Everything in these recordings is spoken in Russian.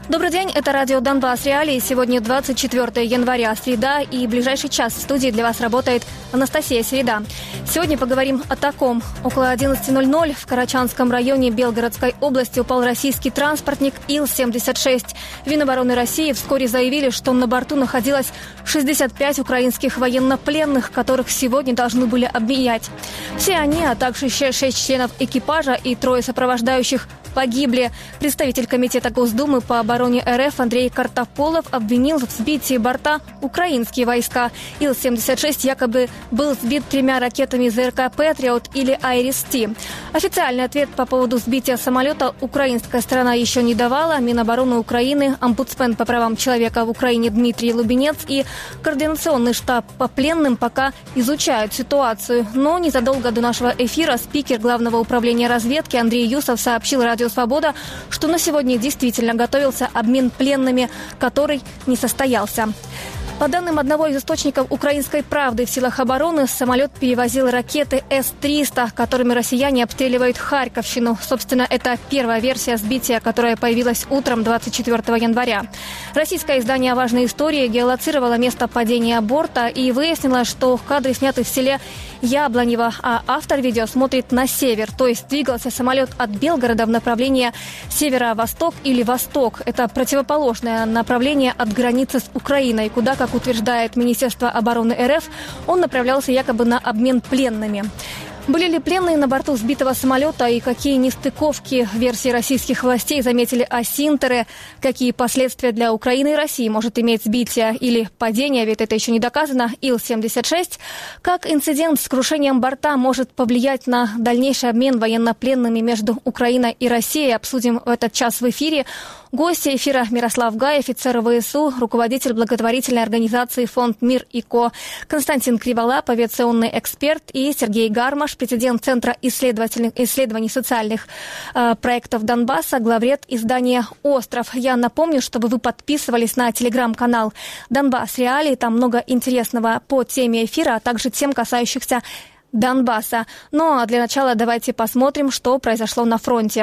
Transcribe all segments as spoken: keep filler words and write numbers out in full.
Добрый день, это радио «Донбасс Реалии». Сегодня двадцать четвёртое января, среда, и ближайший час в студии для вас работает Анастасия Середа. Сегодня поговорим о таком. Около одиннадцати ноль-ноль в Карачанском районе Белгородской области упал российский транспортник Ил семьдесят шесть. Минобороны России вскоре заявили, что на борту находилось шестьдесят пять украинских военнопленных, которых сегодня должны были обменять. Все они, а также еще шесть членов экипажа и трое сопровождающих погибли. Представитель комитета Госдумы по обороне РФ Андрей Картополов обвинил в сбитии борта украинские войска. Ил семьдесят шесть якобы был сбит тремя ракетами ЗРК «Патриот» или «Айрис-Ти». Официальный ответ по поводу сбития самолета украинская сторона еще не давала. Минобороны Украины, омбудсмен по правам человека в Украине Дмитрий Лубенец и Координационный штаб по пленным пока изучают ситуацию. Но незадолго до нашего эфира спикер Главного управления разведки Андрей Юсов сообщил радио «Свобода», что на сегодня действительно готовился обмен пленными, который не состоялся. По данным одного из источников «Украинской правды», в силах обороны самолет перевозил ракеты эс триста, которыми россияне обстреливают Харьковщину. Собственно, это первая версия сбития, которая появилась утром двадцать четвёртого января. Российское издание «Важные истории» геолоцировало место падения борта и выяснило, что кадры сняты в селе Яблонево, а автор видео смотрит на север, то есть двигался самолет от Белгорода в направлении северо-восток или восток. Это противоположное направление от границы с Украиной, куда, как утверждает Министерство обороны РФ, он направлялся якобы на обмен пленными. Были ли пленные на борту сбитого самолета и какие нестыковки в версии российских властей заметили осинтеры? Какие последствия для Украины и России может иметь сбитие или падение, ведь это еще не доказано, Ил семьдесят шесть? Как инцидент с крушением борта может повлиять на дальнейший обмен военнопленными между Украиной и Россией? Обсудим в этот час в эфире. Гости эфира Мирослав Гай, офицер ВСУ, руководитель благотворительной организации «Фонд Мир и Ко», Константин Криволап, авиационный эксперт, и Сергей Гармаш, президент Центра исследований социальных э, проектов Донбасса, главред издания «Остров». Я напомню, чтобы вы подписывались на телеграм-канал «Донбасс Реалии». Там много интересного по теме эфира, а также тем, касающихся Донбасса. Ну а для начала давайте посмотрим, что произошло на фронте.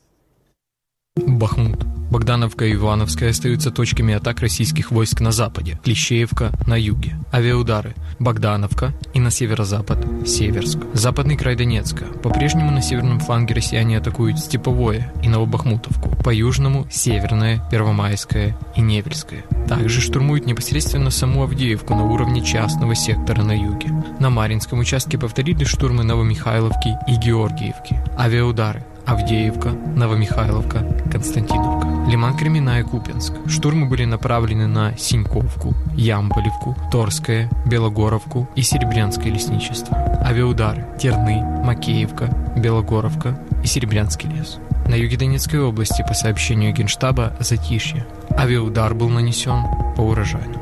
Бахмут. Богдановка и Ивановская остаются точками атак российских войск на западе, Клещеевка на юге. Авиаудары. Богдановка и на северо-запад Северск. Западный край Донецка. По-прежнему на северном фланге россияне атакуют Степовое и Новобахмутовку. По южному Северное, Первомайское и Невельское. Также штурмуют непосредственно саму Авдеевку на уровне частного сектора на юге. На Марьинском участке повторили штурмы Новомихайловки и Георгиевки. Авиаудары. Авдеевка, Новомихайловка, Константиновка. Лиман-Кремена и Купянск. Штурмы были направлены на Синьковку, Ямполевку, Торское, Белогоровку и Серебрянское лесничество. Авиаудары. Терны, Макеевка, Белогоровка и Серебрянский лес. На юге Донецкой области, по сообщению Генштаба, затишье. Авиаудар был нанесен по урожаю.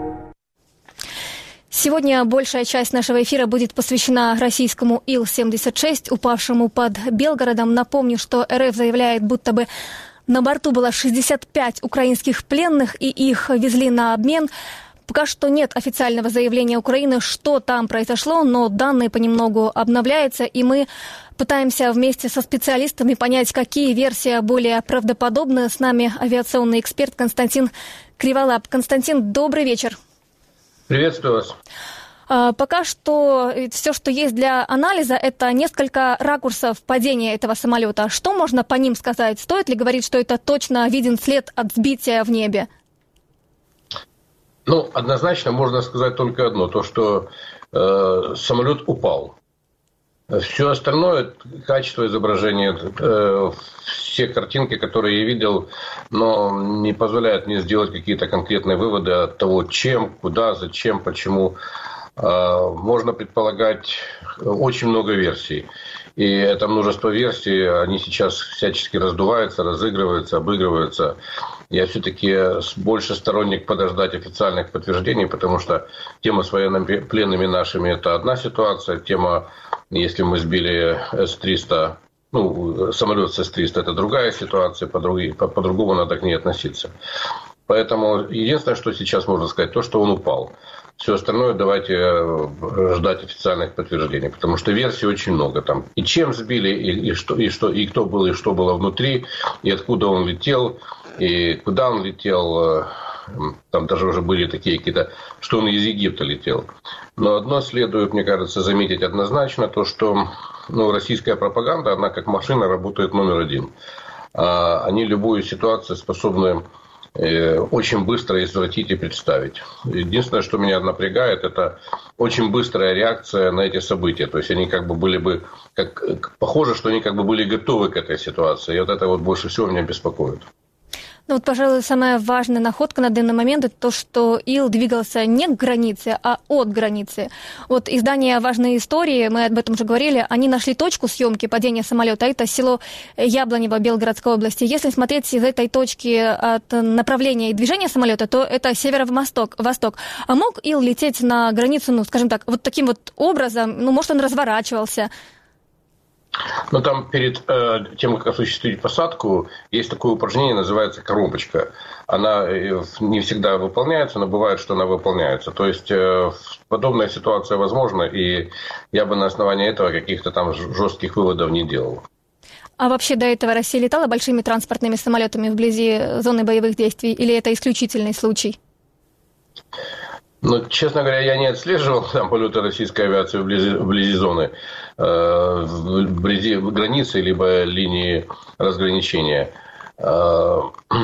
Сегодня большая часть нашего эфира будет посвящена российскому Ил семьдесят шесть, упавшему под Белгородом. Напомню, что РФ заявляет, будто бы на борту было шестьдесят пять украинских пленных, и их везли на обмен. Пока что нет официального заявления Украины, что там произошло, но данные понемногу обновляются, и мы пытаемся вместе со специалистами понять, какие версии более правдоподобны. С нами авиационный эксперт Константин Криволап. Константин, добрый вечер. Приветствую вас. Пока что все, что есть для анализа, это несколько ракурсов падения этого самолета. Что можно по ним сказать? Стоит ли говорить, что это точно виден след от сбития в небе? Ну, однозначно можно сказать только одно, то, что э, самолет упал. Все остальное, качество изображения, э, все картинки, которые я видел, но не позволяют мне сделать какие-то конкретные выводы от того, чем, куда, зачем, почему. Э, можно предполагать очень много версий. И это множество версий, они сейчас всячески раздуваются, разыгрываются, обыгрываются. Я все-таки больше сторонник подождать официальных подтверждений, потому что тема с военнопленными нашими – это одна ситуация. Тема, если мы сбили эс триста, ну, самолет с эс триста – это другая ситуация, по-другому, по-другому надо к ней относиться. Поэтому единственное, что сейчас можно сказать, то, что он упал. Все остальное давайте ждать официальных подтверждений, потому что версий очень много там. И чем сбили, и, и, что, и, что, и кто был, и что было внутри, и откуда он летел, и куда он летел. Там даже уже были такие какие-то, что он из Египта летел. Но одно следует, мне кажется, заметить однозначно, то, что ну, российская пропаганда, она как машина работает номер один. Они любую ситуацию способны очень быстро извратить и представить. Единственное, что меня напрягает, это очень быстрая реакция на эти события. То есть они как бы были бы, как, похоже, что они как бы были готовы к этой ситуации. И вот это вот больше всего меня беспокоит. Ну вот, пожалуй, самая важная находка на данный момент – это то, что Ил двигался не к границе, а от границы. Вот издание «Важные истории», мы об этом уже говорили, они нашли точку съемки падения самолета. Это село Яблонево Белгородской области. Если смотреть из этой точки от направления и движения самолета, то это северо-восток. Восток. А мог Ил лететь на границу, ну, скажем так, вот таким вот образом? Ну, может, он разворачивался? Ну, там перед э, тем, как осуществить посадку, есть такое упражнение, называется коробочка. Она не всегда выполняется, но бывает, что она выполняется. То есть, э, подобная ситуация возможна, и я бы на основании этого каких-то там жестких выводов не делал. А вообще до этого Россия летала большими транспортными самолетами вблизи зоны боевых действий, или это исключительный случай? Ну, честно говоря, я не отслеживал там полеты российской авиации вблизи, вблизи зоны, э, вблизи границы, либо линии разграничения. Э,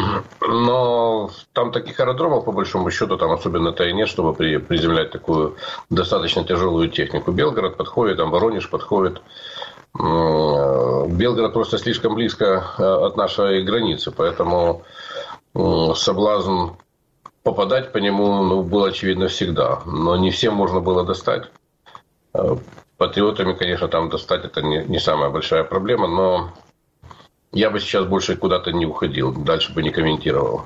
но там таких аэродромов, по большому счету, там особенно-то и нет, чтобы при, приземлять такую достаточно тяжелую технику. Белгород подходит, там Воронеж подходит. Э, Белгород просто слишком близко от нашей границы, поэтому э, соблазн попадать по нему ну, было очевидно всегда, но не всем можно было достать. Патриотами, конечно, там достать это не, не самая большая проблема, но я бы сейчас больше куда-то не уходил, дальше бы не комментировал.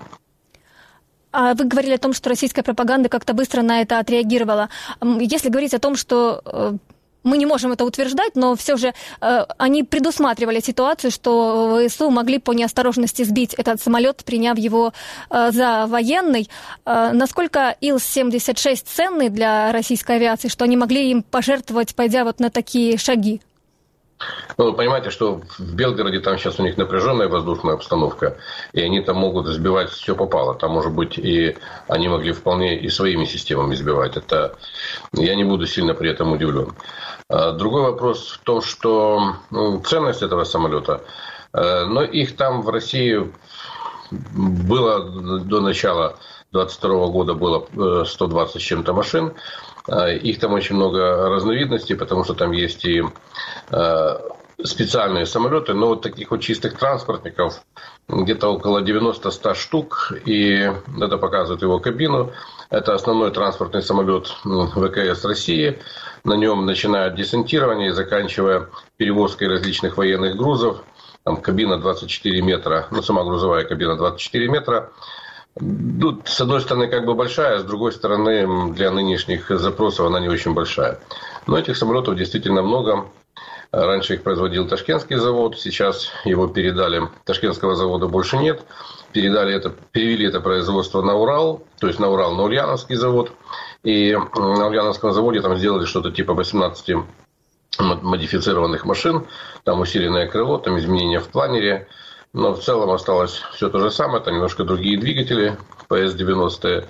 А вы говорили о том, что российская пропаганда как-то быстро на это отреагировала. Если говорить о том, что мы не можем это утверждать, но все же э, они предусматривали ситуацию, что ВСУ могли по неосторожности сбить этот самолет, приняв его э, за военный. Э, насколько Ил семьдесят шесть ценный для российской авиации, что они могли им пожертвовать, пойдя вот на такие шаги? Ну, вы понимаете, что в Белгороде там сейчас у них напряженная воздушная обстановка, и они там могут сбивать все попало. Там, может быть, и они могли вполне и своими системами сбивать. Это я не буду сильно при этом удивлен. Другой вопрос в том, что ну, ценность этого самолета, но их там в России было до начала двадцать второго года было сто двадцать с чем-то машин. Их там очень много разновидностей, потому что там есть и специальные самолеты, но вот таких вот чистых транспортников где-то около девяносто-сто штук, и это показывает его кабину. Это основной транспортный самолет ВКС России. На нем начиная от десантирования и заканчивая перевозкой различных военных грузов. Там кабина двадцать четыре метра, ну сама грузовая кабина двадцать четыре метра. Тут, с одной стороны, как бы большая, а с другой стороны, для нынешних запросов она не очень большая. Но этих самолетов действительно много. Раньше их производил Ташкентский завод, сейчас его передали, Ташкентского завода больше нет. Передали это, перевели это производство на Урал, то есть на Урал, на Ульяновский завод. И на Ульяновском заводе там сделали что-то типа восемнадцать модифицированных машин. Там усиленное крыло, там изменения в планере. Но в целом осталось все то же самое. Это немножко другие двигатели, пэ эс девяносто.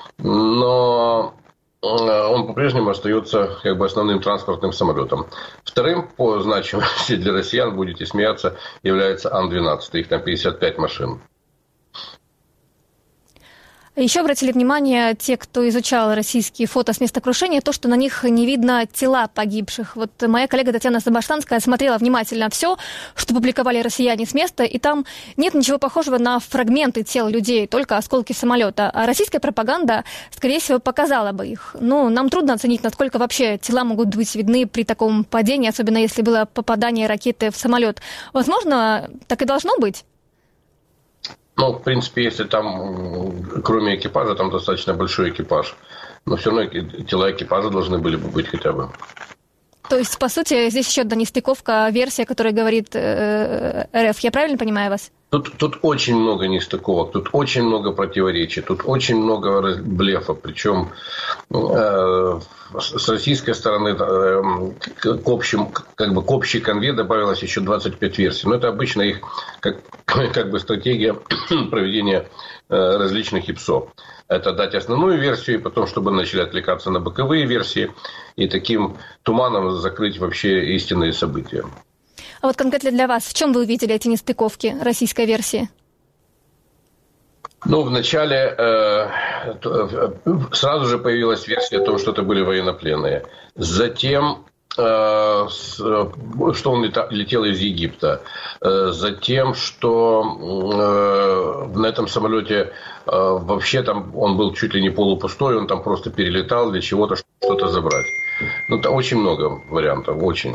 Но он по-прежнему остается как бы основным транспортным самолетом. Вторым по значимости для россиян, будете смеяться, является Ан двенадцать. Их там пятьдесят пять машин. Еще обратили внимание те, кто изучал российские фото с места крушения, то, что на них не видно тела погибших. Вот моя коллега Татьяна Забаштанская смотрела внимательно все, что публиковали россияне с места, и там нет ничего похожего на фрагменты тел людей, только осколки самолета. А российская пропаганда, скорее всего, показала бы их. Ну, нам трудно оценить, насколько вообще тела могут быть видны при таком падении, особенно если было попадание ракеты в самолет. Возможно, так и должно быть? Ну, в принципе, если там, кроме экипажа, там достаточно большой экипаж. Но все равно тела экипажа должны были бы быть хотя бы. То есть, по сути, здесь еще одна нестыковка, версия, которая говорит э, эр эф. Я правильно понимаю вас? Тут, тут очень много нестыковок, тут очень много противоречий, тут очень много блефа. Причем э, с российской стороны э, к, общим, как бы к общей конве добавилось еще двадцать пять версий. Но это обычно их как, как бы стратегия проведения э, различных ИПСО. Это дать основную версию, и потом, чтобы начали отвлекаться на боковые версии, и таким туманом закрыть вообще истинные события. А вот конкретно для вас, в чем вы увидели эти нестыковки российской версии? Ну, вначале э, сразу же появилась версия о том, что это были военнопленные. Затем, э, с, что он лета, летел из Египта. Э, затем, что э, на этом самолете э, вообще там он был чуть ли не полупустой, он там просто перелетал для чего-то, что-то забрать. Ну, там очень много вариантов, очень.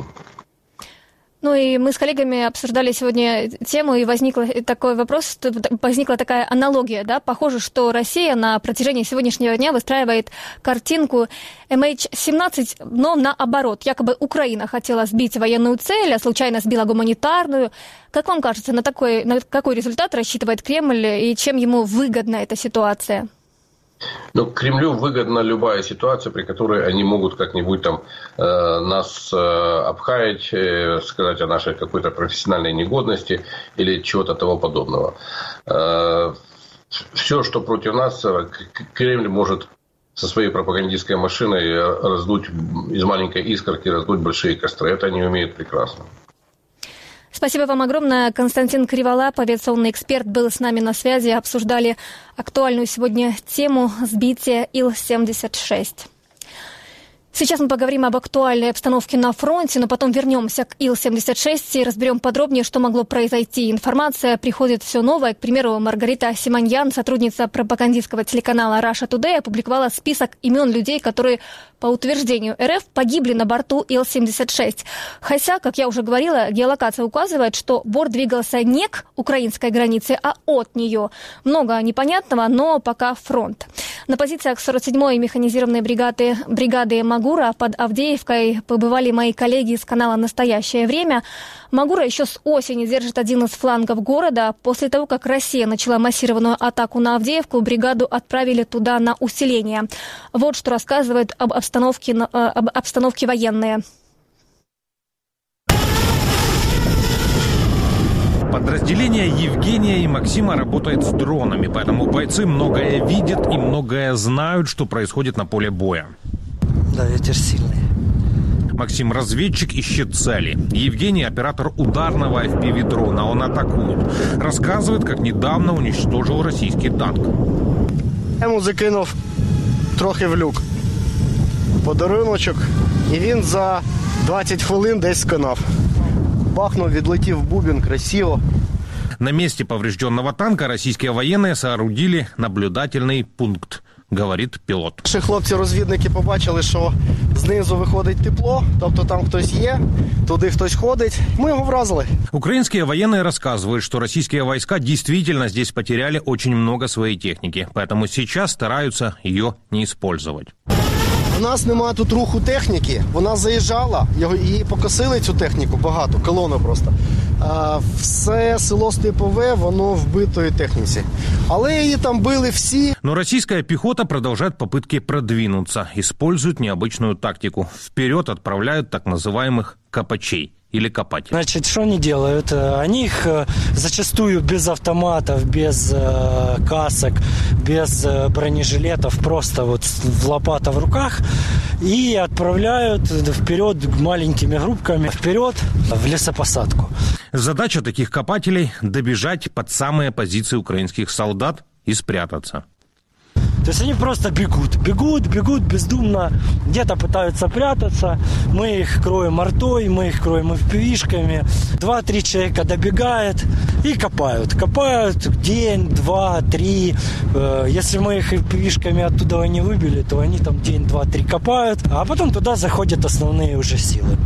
Ну и мы с коллегами обсуждали сегодня тему, и возник такой вопрос, возникла такая аналогия, да, похоже, что Россия на протяжении сегодняшнего дня выстраивает картинку эм эйч семнадцать, но наоборот, якобы Украина хотела сбить военную цель, а случайно сбила гуманитарную. Как вам кажется, на, такой, на какой результат рассчитывает Кремль и чем ему выгодна эта ситуация? Ну, Кремлю выгодна любая ситуация, при которой они могут как-нибудь там э, нас э, обхаять, э, сказать о нашей какой-то профессиональной негодности или чего-то того подобного. Э, все, что против нас, Кремль может со своей пропагандистской машиной раздуть из маленькой искорки, раздуть большие костры. Это они умеют прекрасно. Спасибо вам огромное. Константин Криволап, авиационный эксперт, был с нами на связи. Обсуждали актуальную сегодня тему сбития Ил семьдесят шесть. Сейчас мы поговорим об актуальной обстановке на фронте, но потом вернемся к Ил семьдесят шесть и разберем подробнее, что могло произойти. Информация приходит все новая. К примеру, Маргарита Симоньян, сотрудница пропагандистского телеканала Russia Today, опубликовала список имен людей, которые, по утверждению эр эф, погибли на борту Ил семьдесят шесть. Хотя, как я уже говорила, геолокация указывает, что борт двигался не к украинской границе, а от нее. Много непонятного, но пока фронт. На позициях сорок седьмой механизированной бригады, бригады Магура под Авдеевкой побывали мои коллеги из канала «Настоящее время». Магура еще с осени держит один из флангов города. После того, как Россия начала массированную атаку на Авдеевку, бригаду отправили туда на усиление. Вот что рассказывают об обстановке, об обстановке военные. Подразделение Евгения и Максима работает с дронами, поэтому бойцы многое видят и многое знают, что происходит на поле боя. Да, ветер сильный. Максим – разведчик, ищет цели. Евгений – оператор ударного эф пи ви-дрона. Он атакует. Рассказывает, как недавно уничтожил российский танк. Я йому закинув трохи в люк подаруночок, і він за двадцять хвилин десь сканав. Бахнув, відлетів бубен, красиво. На месте поврежденного танка российские военные соорудили наблюдательный пункт, говорит пилот. Наші хлопці-розвідники побачили, що знизу виходить тепло, тобто там хтось є, туди хтось ходить. Ми його вразили. Украинские военные рассказывают, что российские войска действительно здесь потеряли очень много своей техники, поэтому сейчас стараются ее не использовать. У нас немає тут руху техніки, вона заїжджала, її покосили цю техніку, багато, колону просто. А все село Степове, воно вбитої техніці. Але її там били всі. Но российская пехота продолжает попытки продвинуться, использует необычную тактику. Вперед отправляют так называемых копачей. Или копать. Значит, что они делают? Они их зачастую без автоматов, без э, касок, без э, бронежилетов, просто вот в лопата в руках и отправляют вперед маленькими группками, вперед в лесопосадку. Задача таких копателей – добежать под самые позиции украинских солдат и спрятаться. То есть они просто бегут, бегут, бегут бездумно, где-то пытаются прятаться, мы их кроем артой, мы их кроем эф пи ви-шками. Два-три человека добегают и копают. Копают день, два, три. Если мы их эф пи ви-шками оттуда не выбили, то они там день, два, три копают, а потом туда заходят основные уже силы.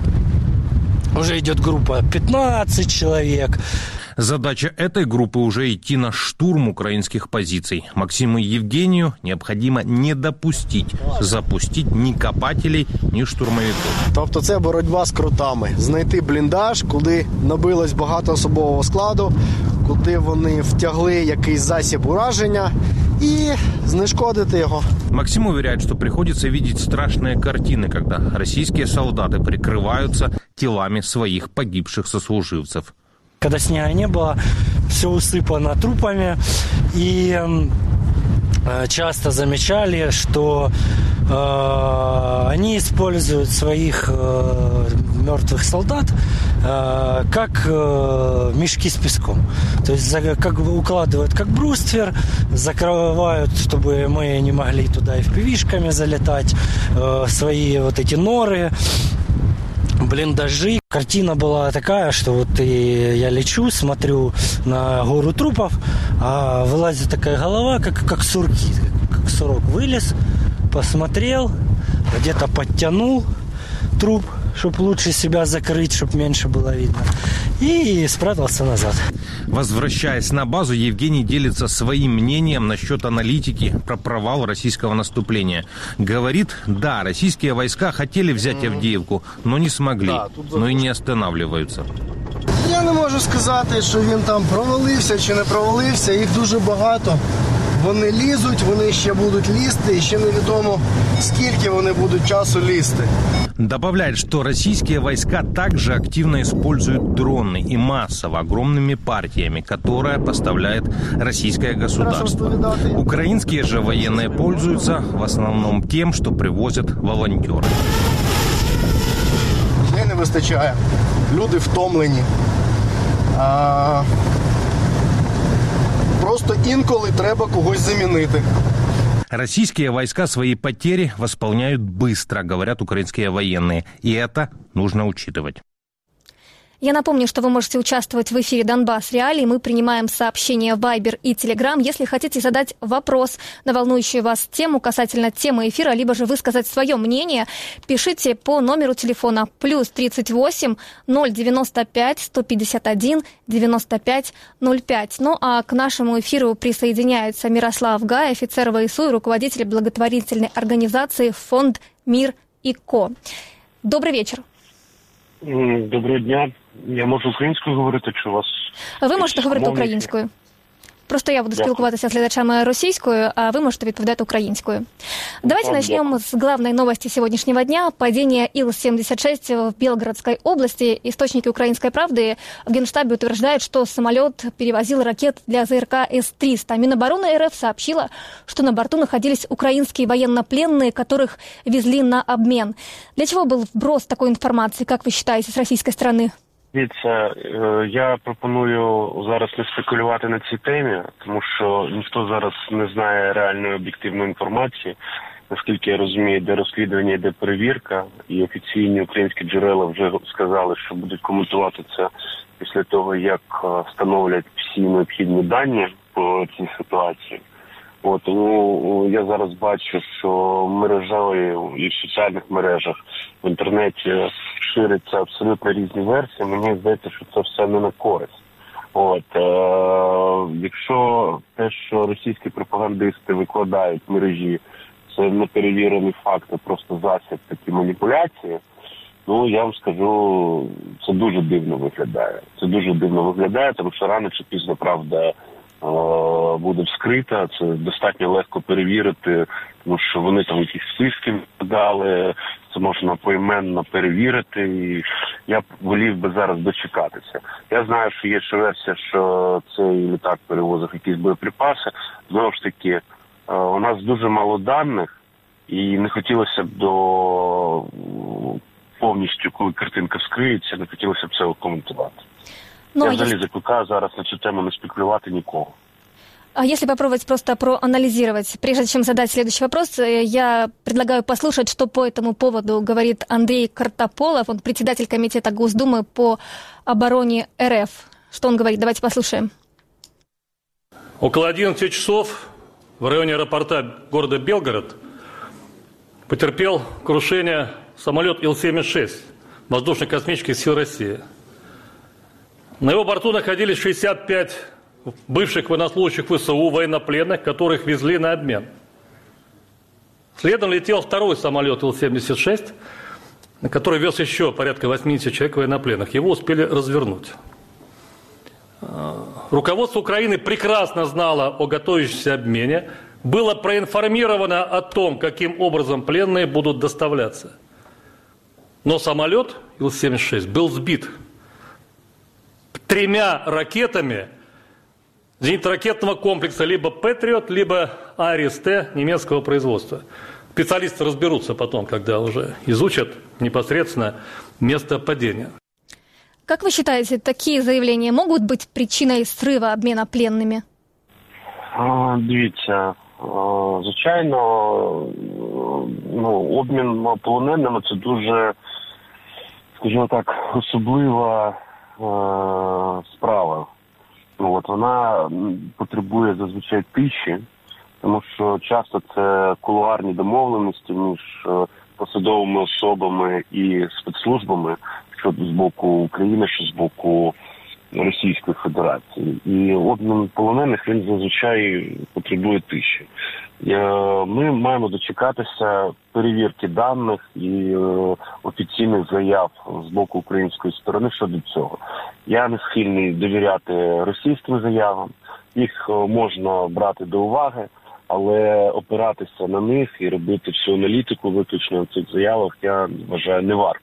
Уже идет группа пятнадцать человек. Задача этой группы уже идти на штурм украинских позиций. Максиму и Евгению необходимо не допустить запустить ні копателей, ні штурмовиків. Тобто це боротьба з кротами. Знайти бліндаж, куди набилось багато особового складу, куди вони втягли якийсь засіб ураження и знешкодити его. Максим уверяет, что приходится видеть страшные картины, когда российские солдаты прикрываются телами своих погибших сослуживцев. Когда снега не было, все усыпано трупами, и э, часто замечали, что э, они используют своих э, мертвых солдат э, как э, мешки с песком. То есть за, как укладывают как бруствер, закрывают, чтобы мы не могли туда эф пи ви-шками залетать, э, свои вот эти норы, блиндажи. Картина была такая, что вот и я лечу, смотрю на гору трупов, а вылазит такая голова, как, как сурки, как сурок. Вылез, посмотрел, где-то подтянул труп, чтобы лучше себя закрыть, чтобы меньше было видно, и спрятался назад. Возвращаясь на базу, Евгений делится своим мнением насчет аналитики про провал российского наступления. Говорит, да, российские войска хотели взять Авдіївку, но не смогли, но и не останавливаются. Я не можу сказати, що він там провалився чи не провалився, їх дуже багато. Вони лізуть, вони ще будуть лізти, і ще невідомо, скільки вони будуть часу лізти. Добавляет, что российские войска также активно используют дроны и массово, огромными партиями, которые поставляет российское государство. Украинские же военные пользуются в основном тем, что привозят волонтеры. Людей не вистачає, люди втомлені. А... Просто інколи треба когось замінити. Российские войска свои потери восполняют быстро, говорят украинские военные. И это нужно учитывать. Я напомню, что вы можете участвовать в эфире «Донбасс Реалии». Мы принимаем сообщения в Viber и Telegram. Если хотите задать вопрос на волнующую вас тему касательно темы эфира, либо же высказать свое мнение, пишите по номеру телефона плюс тридцать восемь ноль девяносто пять сто пятьдесят один девяносто пять ноль пять. Ну а к нашему эфиру присоединяется Мирослав Гай, офицер ВСУ и руководитель благотворительной организации «Фонд Мир и Ко». Добрый вечер. Доброго дня. Я можу українською говорити, чи у вас... Ви можете говорити українською. Просто я буду спілкуватися з глядачами російською, а вы можете відповідати українською. Давайте начнем с главной новости сегодняшнего дня. Падение Ил семьдесят шесть в Белгородской области. Источники «Украинской правды» в Генштабе утверждают, что самолет перевозил ракет для ЗРК С триста. Минобороны РФ сообщила, что на борту находились украинские военнопленные, которых везли на обмен. Для чего был вброс такой информации, как вы считаете, с российской стороны? Дивіться, я пропоную зараз не спекулювати на цій темі, тому що ніхто зараз не знає реальної об'єктивної інформації. Наскільки я розумію, йде розслідування, йде перевірка, і офіційні українські джерела вже сказали, що будуть коментувати це після того, як встановлять всі необхідні дані по цій ситуації. От, тому я зараз бачу, що мережею і в соціальних мережах в інтернеті ширяться абсолютно різні версії. Мені здається, що це все не на користь. От, е- якщо те, що російські пропагандисти викладають в мережі, це неперевірений факт, а просто засіб такі маніпуляції, ну, я вам скажу, це дуже дивно виглядає. Це дуже дивно виглядає, тому що рано чи пізно правда буде вскрита, це достатньо легко перевірити, тому що вони там якісь списки дали, це можна поіменно перевірити, і я б волів би зараз дочекатися. Я знаю, що є ще версія, що цей літак перевозив якісь боєприпаси. Знову ж таки, у нас дуже мало даних, і не хотілося б до повністю, коли картинка вскриється, не хотілося б це коментувати. Но я взагалі закликаю зараз на цю тему не спекулювати нікого. А если попробовать просто проанализировать, прежде чем задать следующий вопрос, я предлагаю послушать, что по этому поводу говорит Андрей Картополов, он председатель комитета Госдумы по обороне РФ. Что он говорит? Давайте послушаем. Около одиннадцати часов в районе аэропорта города Белгород потерпел крушение самолет Ил семьдесят шесть воздушно-космических сил России. На его борту находились шестьдесят пять бывших военнослужащих ВСУ, военнопленных, которых везли на обмен. Следом летел второй самолет Ил семьдесят шесть, на который вез еще порядка восьмидесяти человек военнопленных. Его успели развернуть. Руководство Украины прекрасно знало о готовящемся обмене, было проинформировано о том, каким образом пленные будут доставляться. Но самолет Ил семьдесят шесть был сбит тремя ракетами зенитно-ракетного комплекса либо «Патриот», либо А Р С Т немецкого производства. Специалисты разберутся потом, когда уже изучат непосредственно место падения. Как вы считаете, такие заявления могут быть причиной срыва обмена пленными? А, дивіться, звичайно, ну, обмін полоненими – це дуже, скажімо так, особлива е, справа. Ну, от вона потребує зазвичай тиші, тому що часто це кулуарні домовленості між посадовими особами і спецслужбами, що з боку України, що з боку Російської Федерації. І обмін полонених, він зазвичай потребує тиші. Ми маємо дочекатися перевірки даних і офіційних заяв з боку української сторони щодо цього. Я не схильний довіряти російським заявам, їх можна брати до уваги, але опиратися на них і робити всю аналітику виключно в цих заявах, я вважаю, не варто.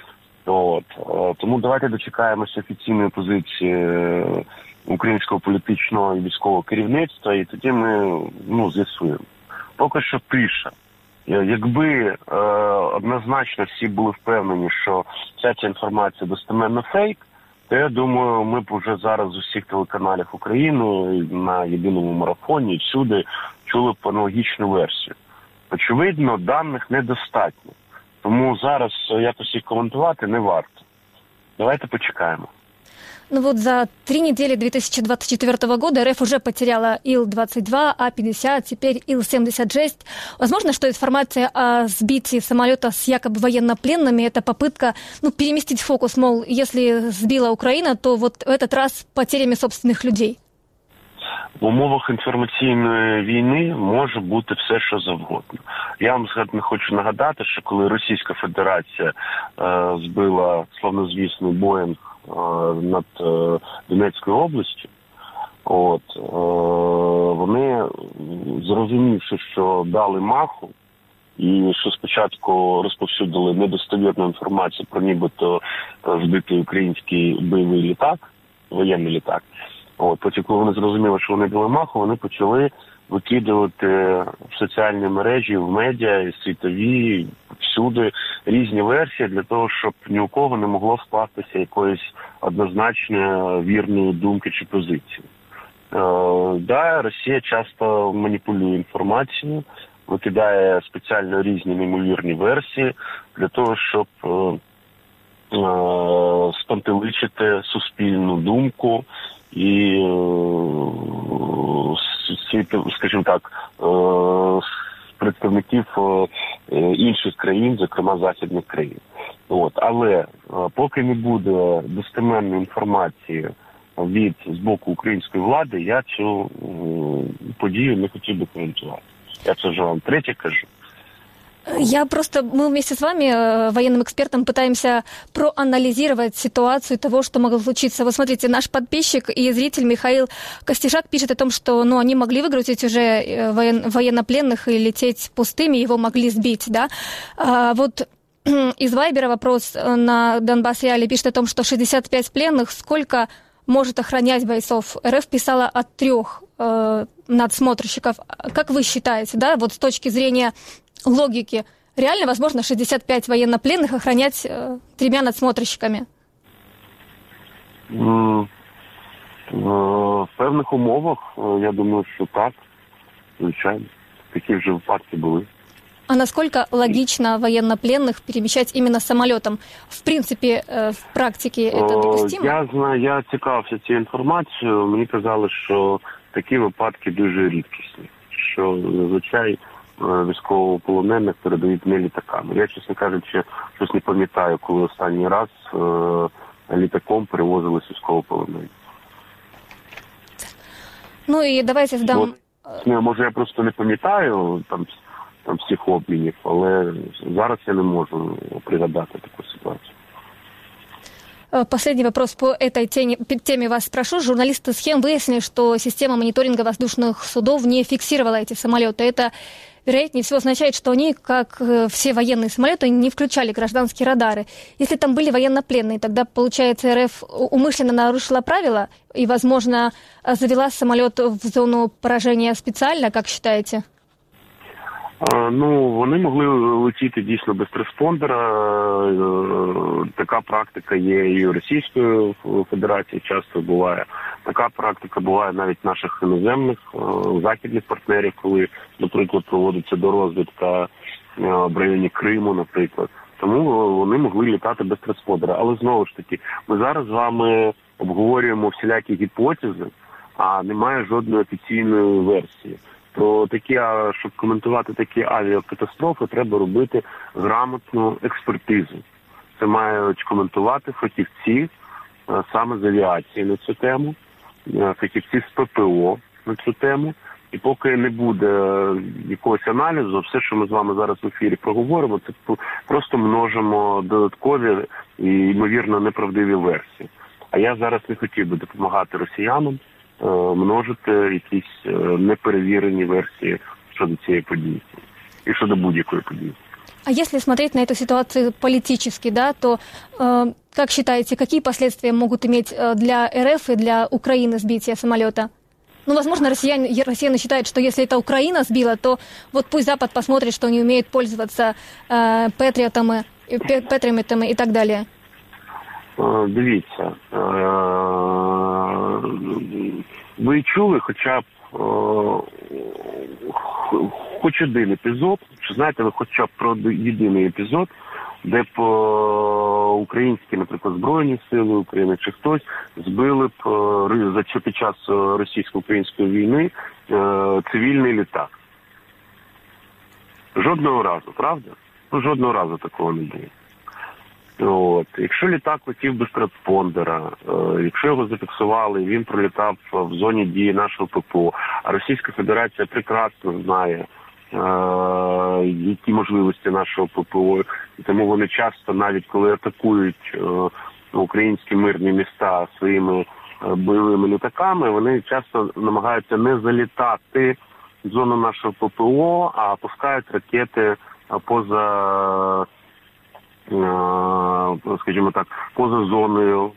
От. Тому давайте дочекаємося офіційної позиції українського політичного і військового керівництва, і тоді ми ну, з'ясуємо. Поки що тиша. Якби е, однозначно всі були впевнені, що вся ця інформація достеменно фейк, то я думаю, ми б вже зараз з усіх телеканалів України, на єдиному марафоні, всюди чули б аналогічну версію. Очевидно, даних недостатньо. Тому зараз якось їх коментувати не варто. Давайте почекаємо. Ну вот за три недели две тысячи двадцать четвёртого года РФ уже потеряла Ил двадцать два, А пятьдесят, теперь Ил семьдесят шесть. Возможно, что информация о сбитии самолета с якобы военнопленными – это попытка ну, переместить фокус, мол, если сбила Украина, то вот в этот раз потерями собственных людей. В умовах інформаційної війни може бути все, що завгодно. Я вам хочу нагадати, що коли Російська Федерація е, збила славнозвісний Боїнг е, над е, Донецькою областю, от, е, вони, зрозумівши, що дали маху, і що спочатку розповсюдили недостовірну інформацію про нібито збитий український бойовий літак, воєнний літак, От, потім, коли вони зрозуміли, що вони дали маху, вони почали викидувати в соціальні мережі, в медіа, і світові, всюди різні версії для того, щоб ні у кого не могло скластися якоїсь однозначної вірної думки чи позиції. Е, да, Росія часто маніпулює інформацією, викидає спеціально різні неймовірні версії для того, щоб е, е, спантеличити суспільну думку, і, скажімо так, представників інших країн, зокрема західних країн. От. Але поки не буде достеменної інформації від з боку української влади, я цю подію не хотів би коментувати. Я це вже вам третє кажу. Я просто, мы вместе с вами, военным экспертом, пытаемся проанализировать ситуацию того, что могло случиться. Вот смотрите, наш подписчик и зритель Михаил Костяшак пишет о том, что ну, они могли выгрузить уже воен, военнопленных и лететь пустыми, его могли сбить, да. А вот из Вайбера вопрос на Донбасс-Реале пишет о том, что шестьдесят пять пленных, сколько может охранять бойцов? РФ писала от трех э, надсмотрщиков. Как вы считаете, да, вот с точки зрения логики, реально возможно шестьдесят пять военнопленных охранять э, тремя надсмотрщиками? Mm, в певних умовах, я думаю, що так, звичайно. Такі вже випадки були. А насколько логично военнопленных перемещать именно самолетом? В принципе, э, в практике это допустимо? Я знаю, я цікавився цією інформацією. Мені казали, що такі випадки дуже рідкісні. Що, зазвичай, військовополонених передають не літаками. Я, чесно кажучи, щось не пам'ятаю, коли останній раз е, літаком перевозились військовополонені. Ну і давайте здам... От, може, я просто не пам'ятаю там, там всіх обмінів, але зараз я не можу пригадати таку ситуацію. Последний вопрос по этой теме, теме вас спрошу. Журналисты «Схем» выяснили, что система мониторинга воздушных судов не фиксировала эти самолеты. Это, вероятнее всего, означает, что они, как все военные самолеты, не включали гражданские радары. Если там были военнопленные, тогда, получается, РФ умышленно нарушила правила и, возможно, завела самолет в зону поражения специально, как считаете? Ну, вони могли летіти дійсно без транспондера. Така практика є і у Російської Федерації, часто буває. Така практика буває навіть наших іноземних західних партнерів, коли, наприклад, проводиться дорозвідка в районі Криму, наприклад. Тому вони могли літати без транспондера. Але знову ж таки, ми зараз з вами обговорюємо всілякі гіпотези, а немає жодної офіційної версії. Про такі, щоб коментувати такі авіакатастрофи, треба робити грамотну експертизу. Це мають коментувати фахівці саме з авіації на цю тему, фахівці з ППО на цю тему. І поки не буде якогось аналізу, все, що ми з вами зараз в ефірі проговоримо, це просто множимо додаткові і, ймовірно, неправдиві версії. А я зараз не хотів би допомагати росіянам множити якісь неперевірені версії щодо цієї події і щодо будь-якої події. А если смотреть на эту ситуацию политически, да, то э, как считаете, какие последствия могут иметь для РФ и для Украины сбитие самолета? Ну, возможно, россияне, россияне считают, что если это Украина сбила, то вот пусть Запад посмотрит, что они умеют пользоваться э, патриотами, патриотами и так далее. Дивіться, ви чули хоча б хоч один епізод, чи знаєте ви хоча б про єдиний епізод, де б українські, наприклад, Збройні сили України чи хтось збили б за під час російсько-української війни цивільний літак? Жодного разу, правда? Ну, жодного разу такого не було. От. Якщо літак летів без транспондера, е, якщо його зафіксували, він пролітав в зоні дії нашого ППО, а Російська Федерація прекрасно знає, е, які можливості нашого ППО, і тому вони часто, навіть коли атакують е, українські мирні міста своїми е, бойовими літаками, вони часто намагаються не залітати в зону нашого ППО, а пускають ракети поза, скажімо так, поза зоною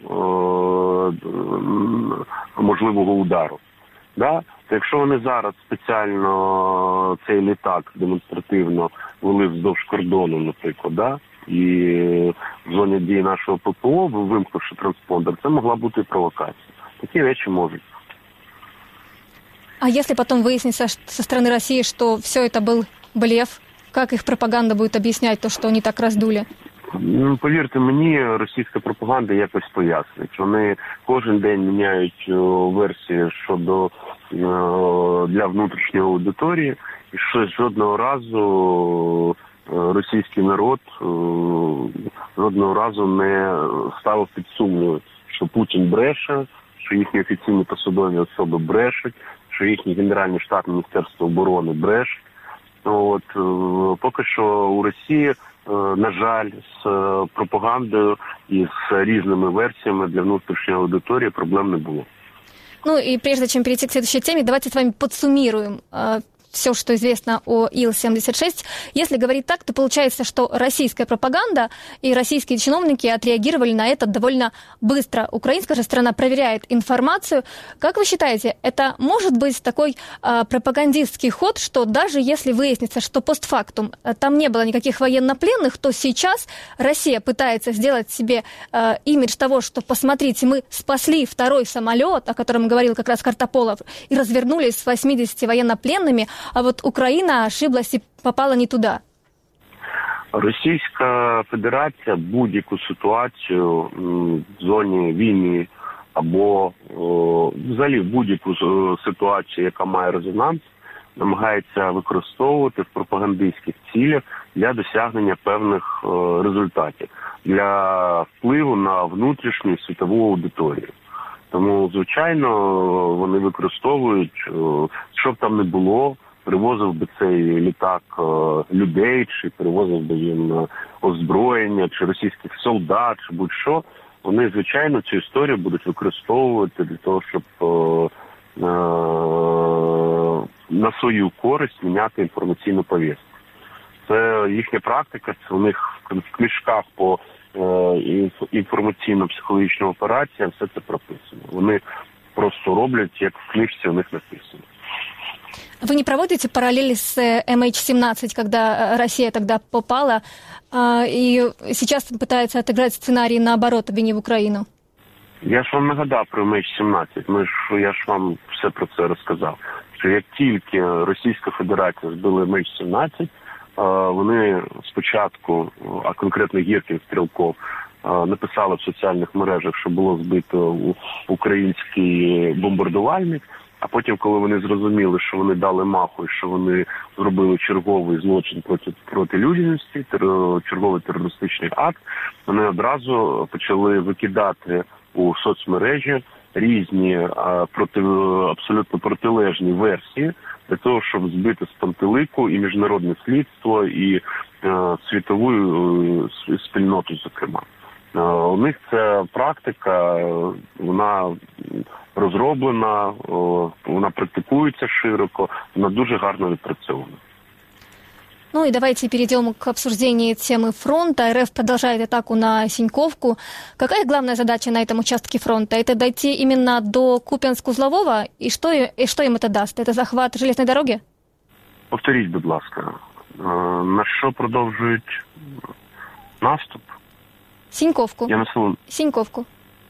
можливого удару. Да? То якщо вони зараз спеціально цей літак демонстративно вели вздовж кордону, наприклад, да? І в зоні дії нашого ППО, вимкнувши транспондер, це могла бути провокація. Такі речі можуть. А если потом выяснится со стороны России, что все это был блеф, как их пропаганда будет объяснять то, что они так раздули? Ну, повірте мені, російська пропаганда якось пояснить. Вони кожен день міняють версії щодо для внутрішньої аудиторії, і що жодного разу російський народ жодного разу не ставив під сумнів, що Путін бреше, що їхні офіційні посадові особи брешуть, що їхній Генеральний штаб Міністерства оборони брешуть. От, поки що у Росії, на жаль, з пропагандою і з різними версіями для внутрішньої аудиторії проблем не було. Ну и прежде чем перейти к следующей теме, давайте с вами подсуммируем все, что известно о Ил семьдесят шесть. Если говорить так, то получается, что российская пропаганда и российские чиновники отреагировали на это довольно быстро. Украинская же сторона проверяет информацию. Как вы считаете, это может быть такой э, пропагандистский ход, что даже если выяснится, что постфактум э, там не было никаких военнопленных, то сейчас Россия пытается сделать себе э, имидж того, что, посмотрите, мы спасли второй самолет, о котором говорил как раз Картополов, и развернулись с восьмидесятью военнопленными, а вот Украина ошиблась и попала не туди. Російська Федерація будь-яку ситуацію в зоні війни або о, взагалі будь-яку ситуацію, яка має резонанс, намагається використовувати в пропагандистських цілях для досягнення певних о, результатів, для впливу на внутрішню світову аудиторію. Тому, звичайно, вони використовують, о, що б там не було, привозив би цей літак е, людей, чи привозив би він озброєння, чи російських солдат, чи будь-що. вони, звичайно, цю історію будуть використовувати для того, щоб е, е, на свою користь міняти інформаційну повістку. Це їхня практика, це у них в книжках по е, інформаційно-психологічним операціям все це прописано. Вони просто роблять, як в книжці у них написано. Вы не проводите параллели с эм эйч семнадцать, когда Россия тогда попала, и сейчас пытается отыграть сценарий наоборот, обвинив Украину? Я ж вам нагадав про ем ейч сімнадцять, ми ж, я ж вам все про це розказав. Що як тільки Російська Федерація збила ем ейч сімнадцять, вони спочатку, а конкретно Гіркін, Стрілков, написали в соціальних мережах, що було збито український бомбардувальник, а потім, коли вони зрозуміли, що вони дали маху і що вони зробили черговий злочин проти, проти людяності, черговий терористичний акт, вони одразу почали викидати у соцмережі різні проти, абсолютно протилежні версії для того, щоб збити з пантелику і міжнародне слідство, і е, світову е, спільноту, зокрема. Е, у них ця практика, вона розроблена, е, вона практикується широко, вона дуже гарно відпрацьована. Ну и давайте перейдем к обсуждению темы фронта. РФ продолжает атаку на Синьковку. Какая главная задача на этом участке фронта? Это дойти именно до Куп'янськ-Узлового? И что, и что им это даст? Это захват железной дороги? Повторіть, будь ласка, на що продовжують наступ? Синьковку. Я населен... Синьковку.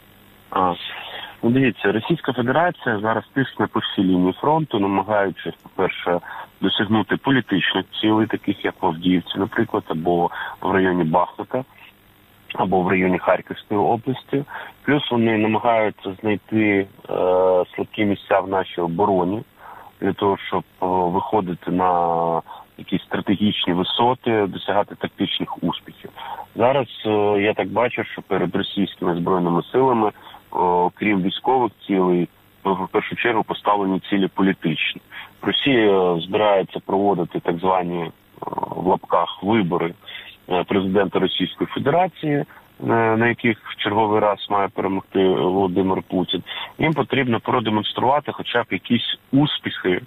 А, ну, дивіться, Російська Федерація зараз тисне по всій лінії фронту, намагаючись, по-перше, досягнути політичних цілей, таких як в Авдіївці, наприклад, або в районі Бахмута, або в районі Харківської області. Плюс вони намагаються знайти е, слабкі місця в нашій обороні, для того, щоб е, виходити на якісь стратегічні висоти, досягати тактичних успіхів. Зараз е, я так бачу, що перед російськими збройними силами, е, крім військових цілей, в першу чергу поставлені цілі політичні. Росія збирається проводити так звані в лапках вибори президента Російської Федерації, на яких в черговий раз має перемогти Володимир Путін. Їм потрібно продемонструвати хоча б якісь успіхи е-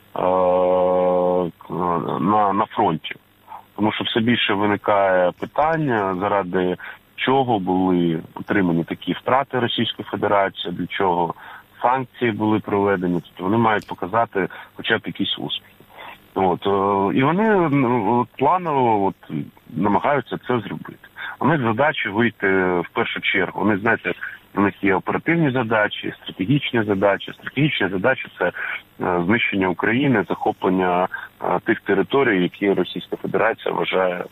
на, на фронті. Тому що все більше виникає питання, заради чого були отримані такі втрати Російської Федерації, для чого санкції були проведені, тобто вони мають показати хоча б якісь успіхи. От, і вони от, планово от, намагаються це зробити. У них задачі вийти в першу чергу. Вони, знаєте, у них є оперативні задачі, стратегічні задачі. Стратегічні задачі – це знищення України, захоплення тих територій, які Російська Федерація вважає,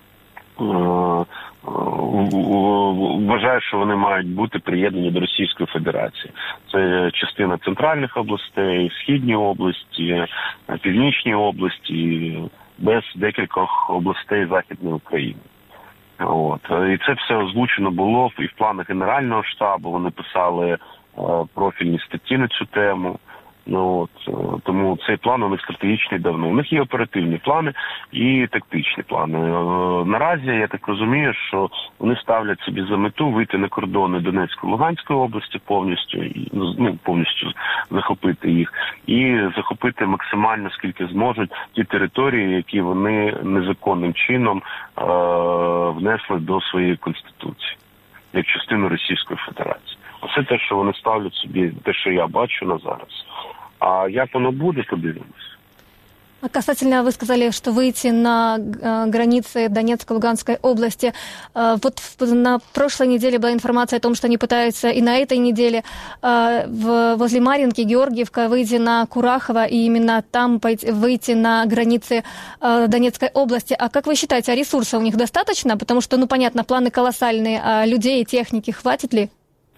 вважає, що вони мають бути приєднані до Російської Федерації. Це частина центральних областей, східні області, північні області, без декількох областей Західної України. От. І це все озвучено було і в планах Генерального штабу, вони писали профільні статті на цю тему. Ну, от, тому цей план у них стратегічний давно. У них є оперативні плани і тактичні плани. Наразі, я так розумію, що вони ставлять собі за мету вийти на кордони Донецької, Луганської області повністю, ну, повністю захопити їх, і захопити максимально, скільки зможуть, ті території, які вони незаконним чином е- внесли до своєї Конституції, як частину Російської Федерації. Оце те, що вони ставлять собі, те, що я бачу на зараз. А як воно буде, подивимось. А касательно, вы сказали, что выйти на границы Донецкой, Луганской области. Вот на прошлой неделе была информация о том, что они пытаются и на этой неделе возле Марьинки, Георгиевка, выйти на Курахово и именно там выйти на границы Донецкой области. А как вы считаете, а ресурсов у них достаточно? Потому что, ну, понятно, планы колоссальные, а людей и техники хватит ли?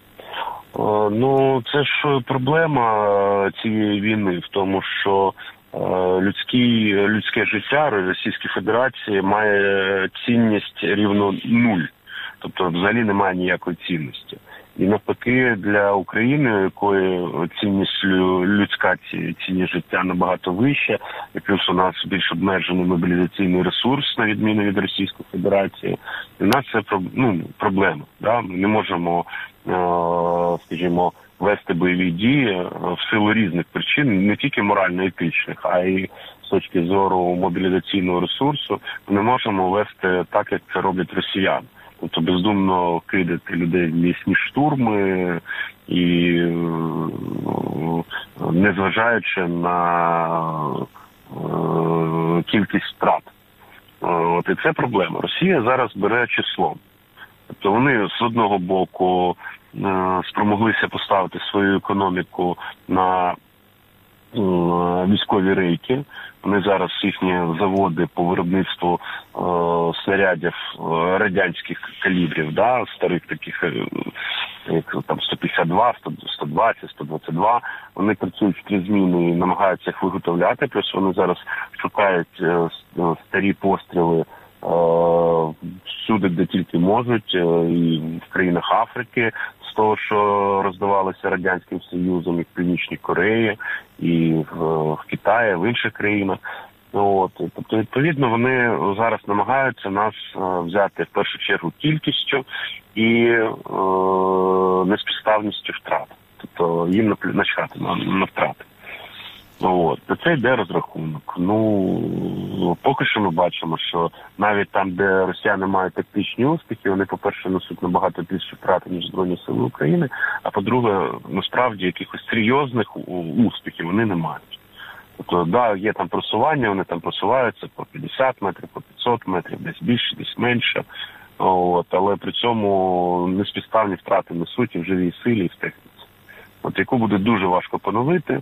Ну, це ж проблема цієї війни в тому, що людські, людське життя Російської Федерації має цінність рівно нуль. Тобто взагалі немає ніякої цінності. І навпаки, для України, у якої цінність людська, цінність життя набагато вища, і плюс у нас більш обмежений мобілізаційний ресурс, на відміну від Російської Федерації, і у нас це ну, проблема. Да? Ми не можемо, скажімо, вести бойові дії в силу різних причин, не тільки морально-етичних, а й з точки зору мобілізаційного ресурсу, ми не можемо вести так, як це роблять росіяни. Тобто бездумно кидати людей в лісні штурми і незважаючи на кількість втрат. От і це проблема. Росія зараз бере числом. Тобто вони з одного боку спромоглися поставити свою економіку на військові рейки. Вони зараз їхні заводи по виробництву е, снарядів е, радянських калібрів, да, старих таких, е, як там сто п'ятдесят два, сто двадцять, сто двадцять два, вони працюють в три зміни і намагаються їх виготовляти. Плюс вони зараз шукають е, старі постріли е, всюди, де тільки можуть, е, і в країнах Африки, з того, що роздавалося Радянським Союзом, і в Північній Кореї, і в, в Китаї, в інших країнах. От. Тобто, відповідно, вони зараз намагаються нас взяти в першу чергу кількістю і е, неспівставністю втрат. Тобто їм начхати на, на втрати. От. До це йде розрахунок. Ну, поки що ми бачимо, що навіть там, де росіяни мають тактичні успіхи, вони, по-перше, несуть набагато більше втрати, ніж Збройні Сили України, а по-друге, насправді, якихось серйозних успіхів вони не мають. Тобто, да, є там просування, вони там просуваються по п'ятдесят метрів, по п'ятсот метрів, десь більше, десь менше. От. Але при цьому неспівставні втрати несуть і в живій силі, і в техніці. От, яку буде дуже важко поновити.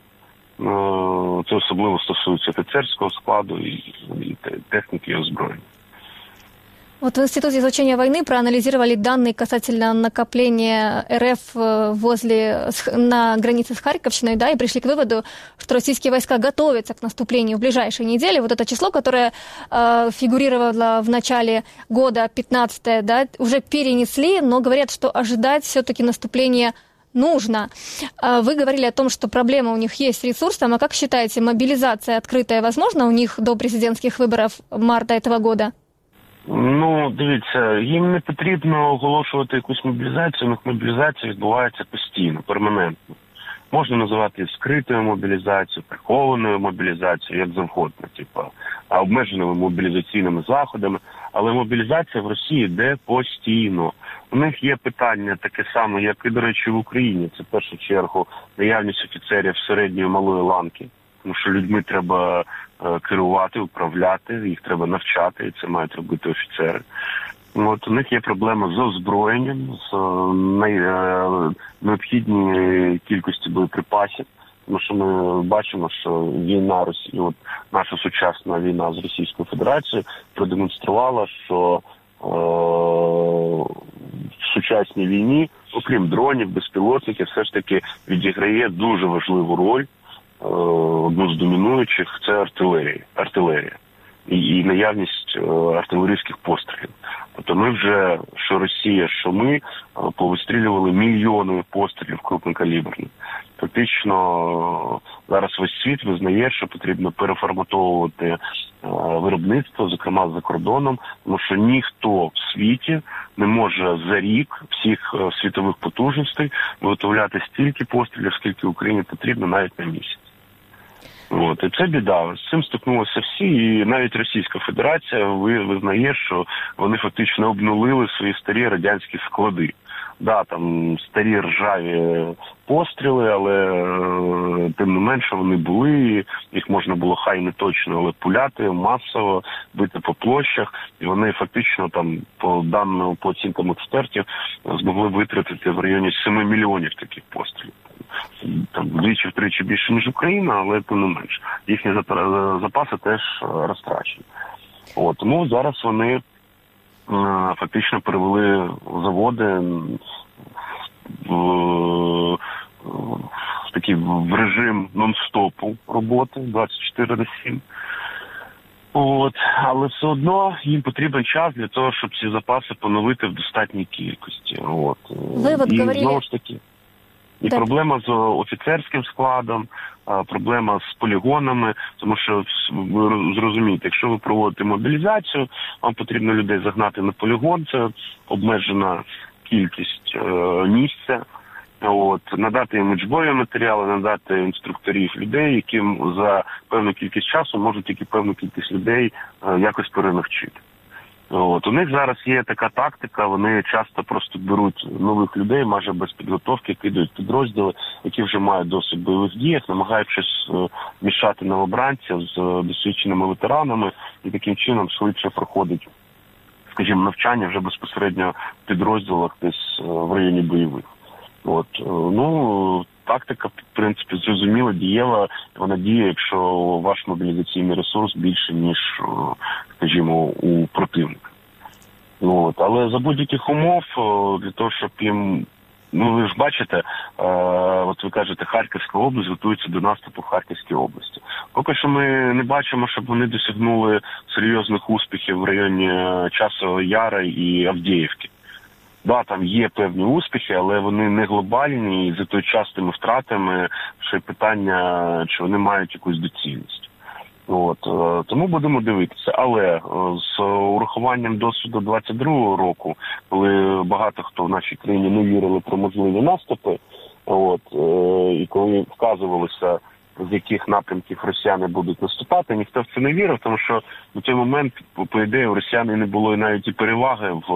Це особливо стосується офицерского складу и, и техники и озброения. Вот в Институте изучения войны проанализировали данные касательно накопления РФ возле, на границе с Харьковщиной, да, и пришли к выводу, что российские войска готовятся к наступлению в ближайшие недели. Вот это число, которое э, фигурировало в начале года, пятнадцатое, да, уже перенесли, но говорят, что ожидать все-таки наступления нужно. Вы говорили о том, что проблема у них есть с ресурсом. А как считаете, мобилизация открытая возможна у них до президентских виборів марта этого года? Ну, дивіться, їм не потрібно оголошувати якусь мобілізацію, у них мобілізація відбувається постійно, перманентно. Можна називати скритою мобілізацією, прихованою мобілізацією, як завгодно, типу, обмеженими мобілізаційними заходами. Але мобілізація в Росії йде постійно. У них є питання таке саме, як і, до речі, в Україні. Це в першу чергу наявність офіцерів середньої малої ланки. Тому що людьми треба е, керувати, управляти, їх треба навчати, і це мають робити офіцери. От, у них є проблема з озброєнням, з е, необхідною кількістю боєприпасів. Тому що ми бачимо, що війна Росії, от наша сучасна війна з Російською Федерацією продемонструвала, що е, в сучасній війні, окрім дронів, безпілотників, все ж таки відіграє дуже важливу роль, е, одну з домінуючих, це артилерія, артилерія і, і наявність е, артилерійських пострілів. Тобто ми вже, що Росія, що ми, повистрілювали мільйони пострілів крупнокаліберних. Фактично зараз весь світ визнає, що потрібно переформатовувати виробництво, зокрема за кордоном, тому що ніхто в світі не може за рік всіх світових потужностей виготовляти стільки пострілів, скільки Україні потрібно навіть на місяць. От, і це біда. З цим стикнулися всі, і навіть Російська Федерація визнає, що вони фактично обнулили свої старі радянські склади. Да, там старі ржаві постріли, але тим не менше вони були, їх можна було хай не точно, але пуляти масово, бити по площах, і вони фактично там по даним, по оцінкам експертів змогли витратити в районі семи мільйонів таких пострілів. Там вдвічі-втричі більше, ніж Україна, але тим не менше. Їхні запаси теж розтрачені. От, тому зараз вони фактично перевели заводи в, в такий в режим нон-стопу роботи двадцять чотири на сім. От, але все одно їм потрібен час для того, щоб ці запаси поновити в достатній кількості. От. Ви от і говорили... знову ж таки, і так. Проблема з офіцерським складом, проблема з полігонами, тому що, ви зрозумієте, якщо ви проводите мобілізацію, вам потрібно людей загнати на полігон, це обмежена кількість е, місця. От, надати їм учбові матеріали, надати інструкторів людей, яким за певну кількість часу можуть тільки певну кількість людей е, якось перенавчити. От, у них зараз є така тактика, вони часто просто беруть нових людей, майже без підготовки, кидають підрозділи, які вже мають досвід бойових діях, намагаючись е, мішати новобранців з е, досвідченими ветеранами, і таким чином швидше проходить, скажімо, навчання вже безпосередньо в підрозділах десь е, в районі бойових. От, ну, тактика, в принципі, зрозуміла, дієва, вона діє, якщо ваш мобілізаційний ресурс більше, ніж, скажімо, у противника. От, але за будь-яких умов, для того, щоб їм, ну, ви ж бачите, е, от ви кажете, Харківська область готується до наступу в Харківській області. Поки що ми не бачимо, щоб вони досягнули серйозних успіхів в районі Часового Яру і Авдіївки. Да, там є певні успіхи, але вони не глобальні, і за той частими втратами ще й питання, чи вони мають якусь доцільність. От, тому будемо дивитися. Але з урахуванням досвіду двадцять другого року, коли багато хто в нашій країні не вірили про можливі наступи, от, і коли вказувалося, з яких напрямків росіяни будуть наступати, ніхто в це не вірив, тому що на той момент, по ідеї, у росіян не було навіть і переваги в,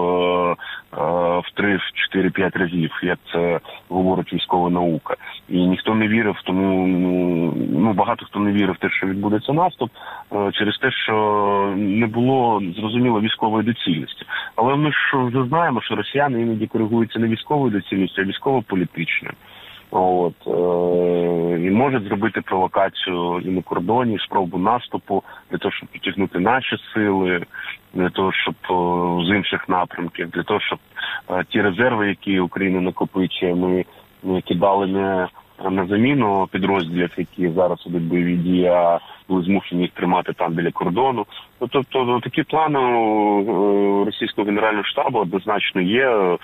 в три, чотири, п'ять разів, як це говорить військова наука. І ніхто не вірив, тому ну, багато хто не вірив в те, що відбудеться наступ, через те, що не було зрозуміло військової доцільності. Але ми ж вже знаємо, що росіяни іноді коригуються не військовою доцільністю, а військово-політичною. От, е- і можуть зробити провокацію і на кордоні, спробу наступу, для того, щоб підтягнути наші сили, для того, щоб е- з інших напрямків, для того, щоб е- ті резерви, які Україна накопичує, ми, ми кидали не на заміну підрозділів, які зараз ідуть бойові дії, а були змушені їх тримати там біля кордону. Ну, тобто такі плани російського генерального штабу однозначно є.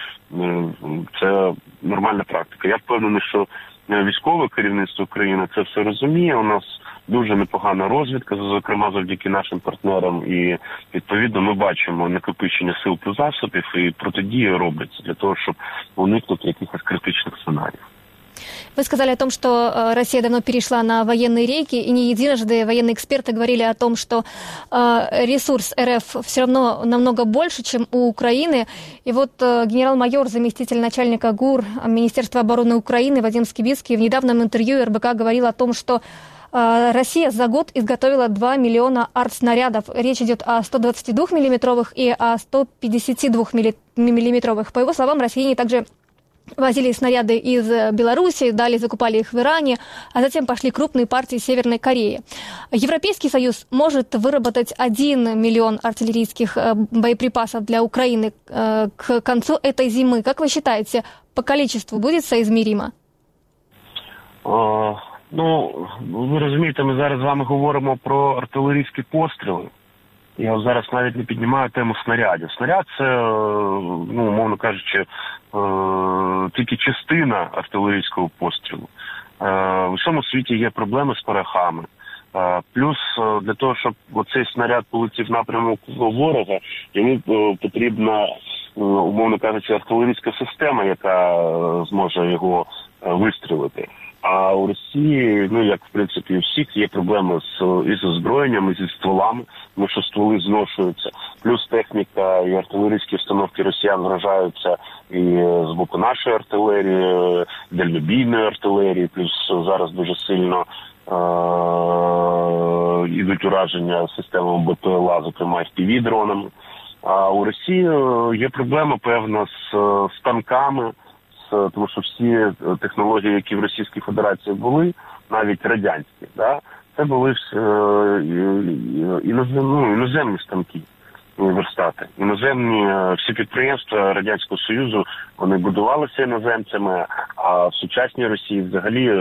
Це нормальна практика. Я впевнений, що військове керівництво України це все розуміє. У нас дуже непогана розвідка, зокрема завдяки нашим партнерам. І, відповідно, ми бачимо накопичення сил та засобів, і протидії робляться для того, щоб уникнути якихось критичних сценаріїв. Вы сказали о том, что Россия давно перешла на военные рейки, и не единожды военные эксперты говорили о том, что ресурс РФ все равно намного больше, чем у Украины. И вот генерал-майор, заместитель начальника ГУР Министерства обороны Украины Вадим Скибицкий в недавнем интервью эр бэ ка говорил о том, что Россия за год изготовила два миллиона артснарядов. Речь идет о сто двадцатидвухмиллиметровых и о сто пятидесятидвухмиллиметровых. По его словам, россияне также возили снаряды из Беларуси, далее закупали их в Иране, а затем пошли крупные партии Северной Кореи. Европейский Союз может выработать один миллион артиллерийских боеприпасов для Украины к концу этой зимы. Как вы считаете, по количеству будет соизмеримо? А, ну, ви розумієте, ми зараз з вами говоримо про артилерійські постріли. Я зараз навіть не піднімаю тему снарядів. Снаряд – це, ну, умовно кажучи, тільки частина артилерійського пострілу. В усьому світі є проблеми з порохами. Плюс для того, щоб оцей снаряд полетів в напрямок ворога, йому потрібна, умовно кажучи, артилерійська система, яка зможе його вистрілити. А у Росії, ну, як, в принципі, у всіх, є проблеми з, із озброєнням, і зі стволами, тому що стволи зношуються. Плюс техніка і артилерійські установки росіян вражаються і з боку нашої артилерії, дальнобійної артилерії, плюс зараз дуже сильно е- йдуть ураження системами Б П Л А, зокрема еф пі ві-дронами. А у Росії є проблема, певно, з, з танками, тому що всі технології, які в Російській Федерації були, навіть радянські, да, це були ж е, іноземні, ну, іноземні станки, університети. Іноземні всі підприємства Радянського Союзу, вони будувалися іноземцями, а в сучасній Росії взагалі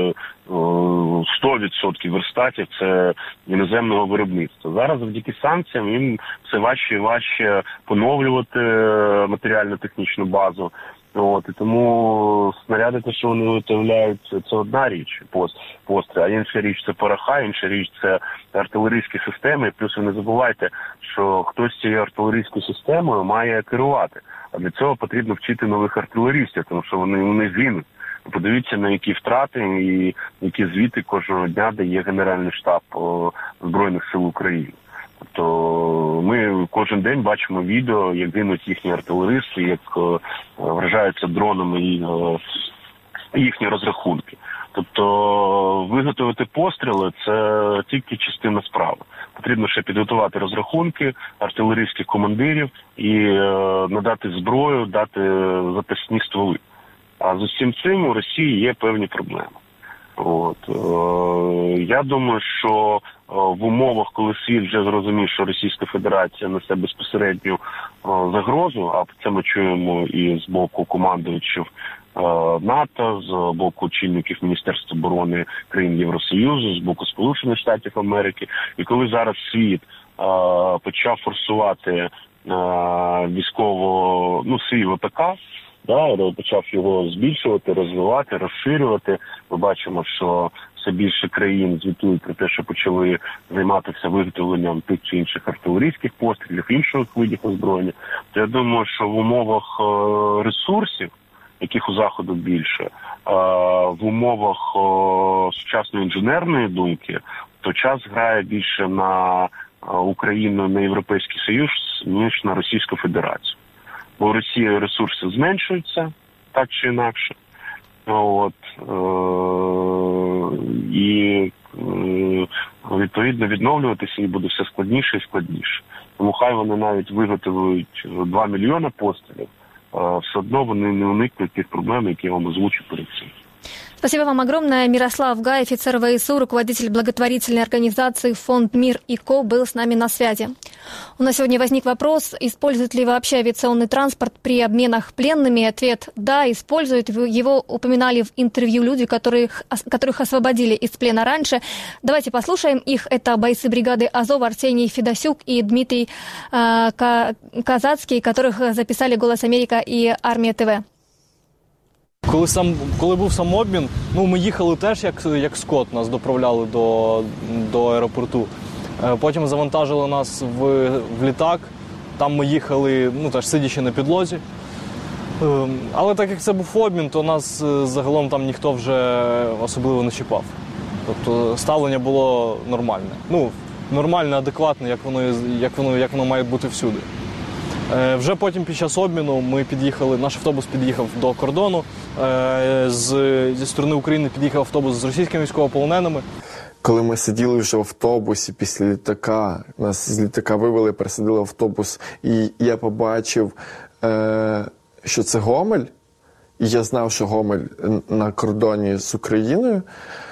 сто відсотків верстатів це іноземного виробництва. Зараз завдяки санкціям їм все важче і важче поновлювати матеріально-технічну базу. От, і тому снаряди, те, що вони виготовляють, це одна річ, постріл, а інша річ це пороха, інша річ це артилерійські системи. Плюс ви не забувайте, що хтось цією артилерійською системою має керувати. А для цього потрібно вчити нових артилерістів, тому що вони, вони гинуть. Подивіться, на які втрати і які звіти кожного дня дає Генеральний штаб Збройних сил України. Тобто ми кожен день бачимо відео, як гинуть їхні артилеристи, як вражаються дронами їхні розрахунки. Тобто виготовити постріли – це тільки частина справи. Потрібно ще підготувати розрахунки артилерійських командирів і надати зброю, дати запасні стволи. А з усім цим у Росії є певні проблеми. От. Я думаю, що в умовах, коли світ вже зрозумів, що Російська Федерація несе безпосередню загрозу, а це ми чуємо і з боку командувачів НАТО, з боку очільників Міністерства оборони країн Євросоюзу, з боку Сполучених Штатів Америки. І коли зараз світ почав форсувати військово, ну, свій ВПК, да, почав його збільшувати, розвивати, розширювати. Ми бачимо, що все більше країн звітують про те, що почали займатися виготовленням тих чи інших артилерійських пострілів, інших видів озброєння. То я думаю, що в умовах ресурсів, яких у Заходу більше, в умовах сучасної інженерної думки, то час грає більше на Україну, на Європейський Союз, ніж на Російську Федерацію. Бо в Росії ресурси зменшуються, так чи інакше. От, е- і е- відповідно відновлюватися і буде все складніше і складніше. Тому хай вони навіть виготовують два мільйони пострілів, е- все одно вони не уникнуть тих проблем, які я вам озвучу перед цим. Спасибо вам огромное. Мирослав Гай, офицер ВСУ, руководитель благотворительной организации «Фонд Мир и Ко», был с нами на связи. У нас сегодня возник вопрос, использует ли вообще авиационный транспорт при обменах пленными. Ответ – да, использует. Его упоминали в интервью люди, которых, которых освободили из плена раньше. Давайте послушаем их. Это бойцы бригады «Азов» Арсений Федосюк и Дмитрий э, Казацкий, которых записали «Голос Америка» и «Армия ТВ». Коли сам коли був сам обмін, ну ми їхали теж як як скот, нас доправляли до до аеропорту. Потім завантажили нас в, в літак. Там ми їхали, ну теж сидячи на підлозі. Але так як це був обмін, то нас загалом там ніхто вже особливо не чіпав. Тобто ставлення було нормальне. Ну, нормальне, адекватне, як воно як воно як воно має бути всюди. Вже потім під час обміну ми під'їхали, наш автобус під'їхав до кордону, з, зі сторони України під'їхав автобус з російськими військовополоненими. Коли ми сиділи вже в автобусі після літака, нас з літака вивели, пересадили в автобус, і я побачив, що це Гомель, і я знав, що Гомель на кордоні з Україною.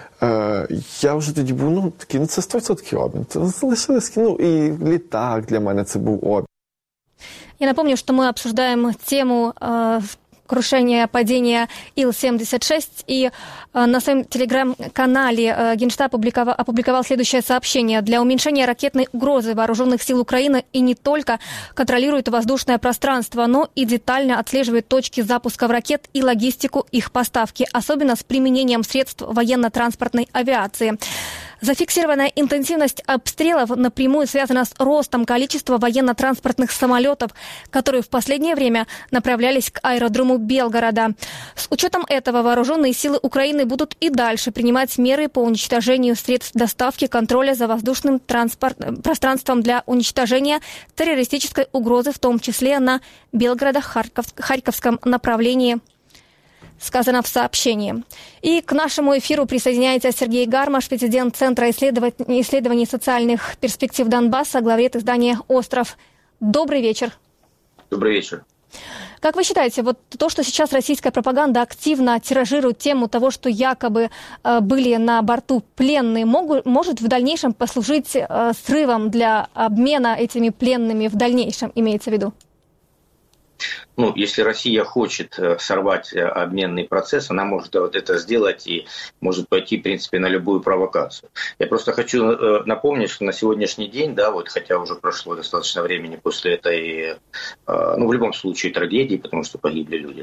Я вже тоді був, ну, такий, ну це сто відсотків обмін, це залишилось, ну, і літак для мене це був обмін. Я напомню, что мы обсуждаем тему э, крушения, падения Ил семьдесят шесть, и э, на своем телеграм-канале э, Генштаб опубликовал, опубликовал следующее сообщение. Для уменьшения ракетной угрозы вооруженных сил Украины и не только контролирует воздушное пространство, но и детально отслеживает точки запусков ракет и логистику их поставки, особенно с применением средств военно-транспортной авиации. Зафиксированная интенсивность обстрелов напрямую связана с ростом количества военно-транспортных самолетов, которые в последнее время направлялись к аэродрому Белгорода. С учетом этого вооруженные силы Украины будут и дальше принимать меры по уничтожению средств доставки, контроля за воздушным транспорт... пространством для уничтожения террористической угрозы, в том числе на Белгородо-Харьковском направлении, сказано в сообщении. И к нашему эфиру присоединяется Сергей Гармаш, президент Центра исследований, исследований социальных перспектив Донбасса, главред издания «Остров». Добрый вечер. Добрый вечер. Как вы считаете, вот то, что сейчас российская пропаганда активно тиражирует тему того, что якобы э, были на борту пленные, могут, может в дальнейшем послужить э, срывом для обмена этими пленными в дальнейшем, имеется в виду? Ну, если Россия хочет сорвать обменный процесс, она может вот это сделать и может пойти, в принципе, на любую провокацию. Я просто хочу напомнить, что на сегодняшний день, да, вот, хотя уже прошло достаточно времени после этой, ну, в любом случае, трагедии, потому что погибли люди,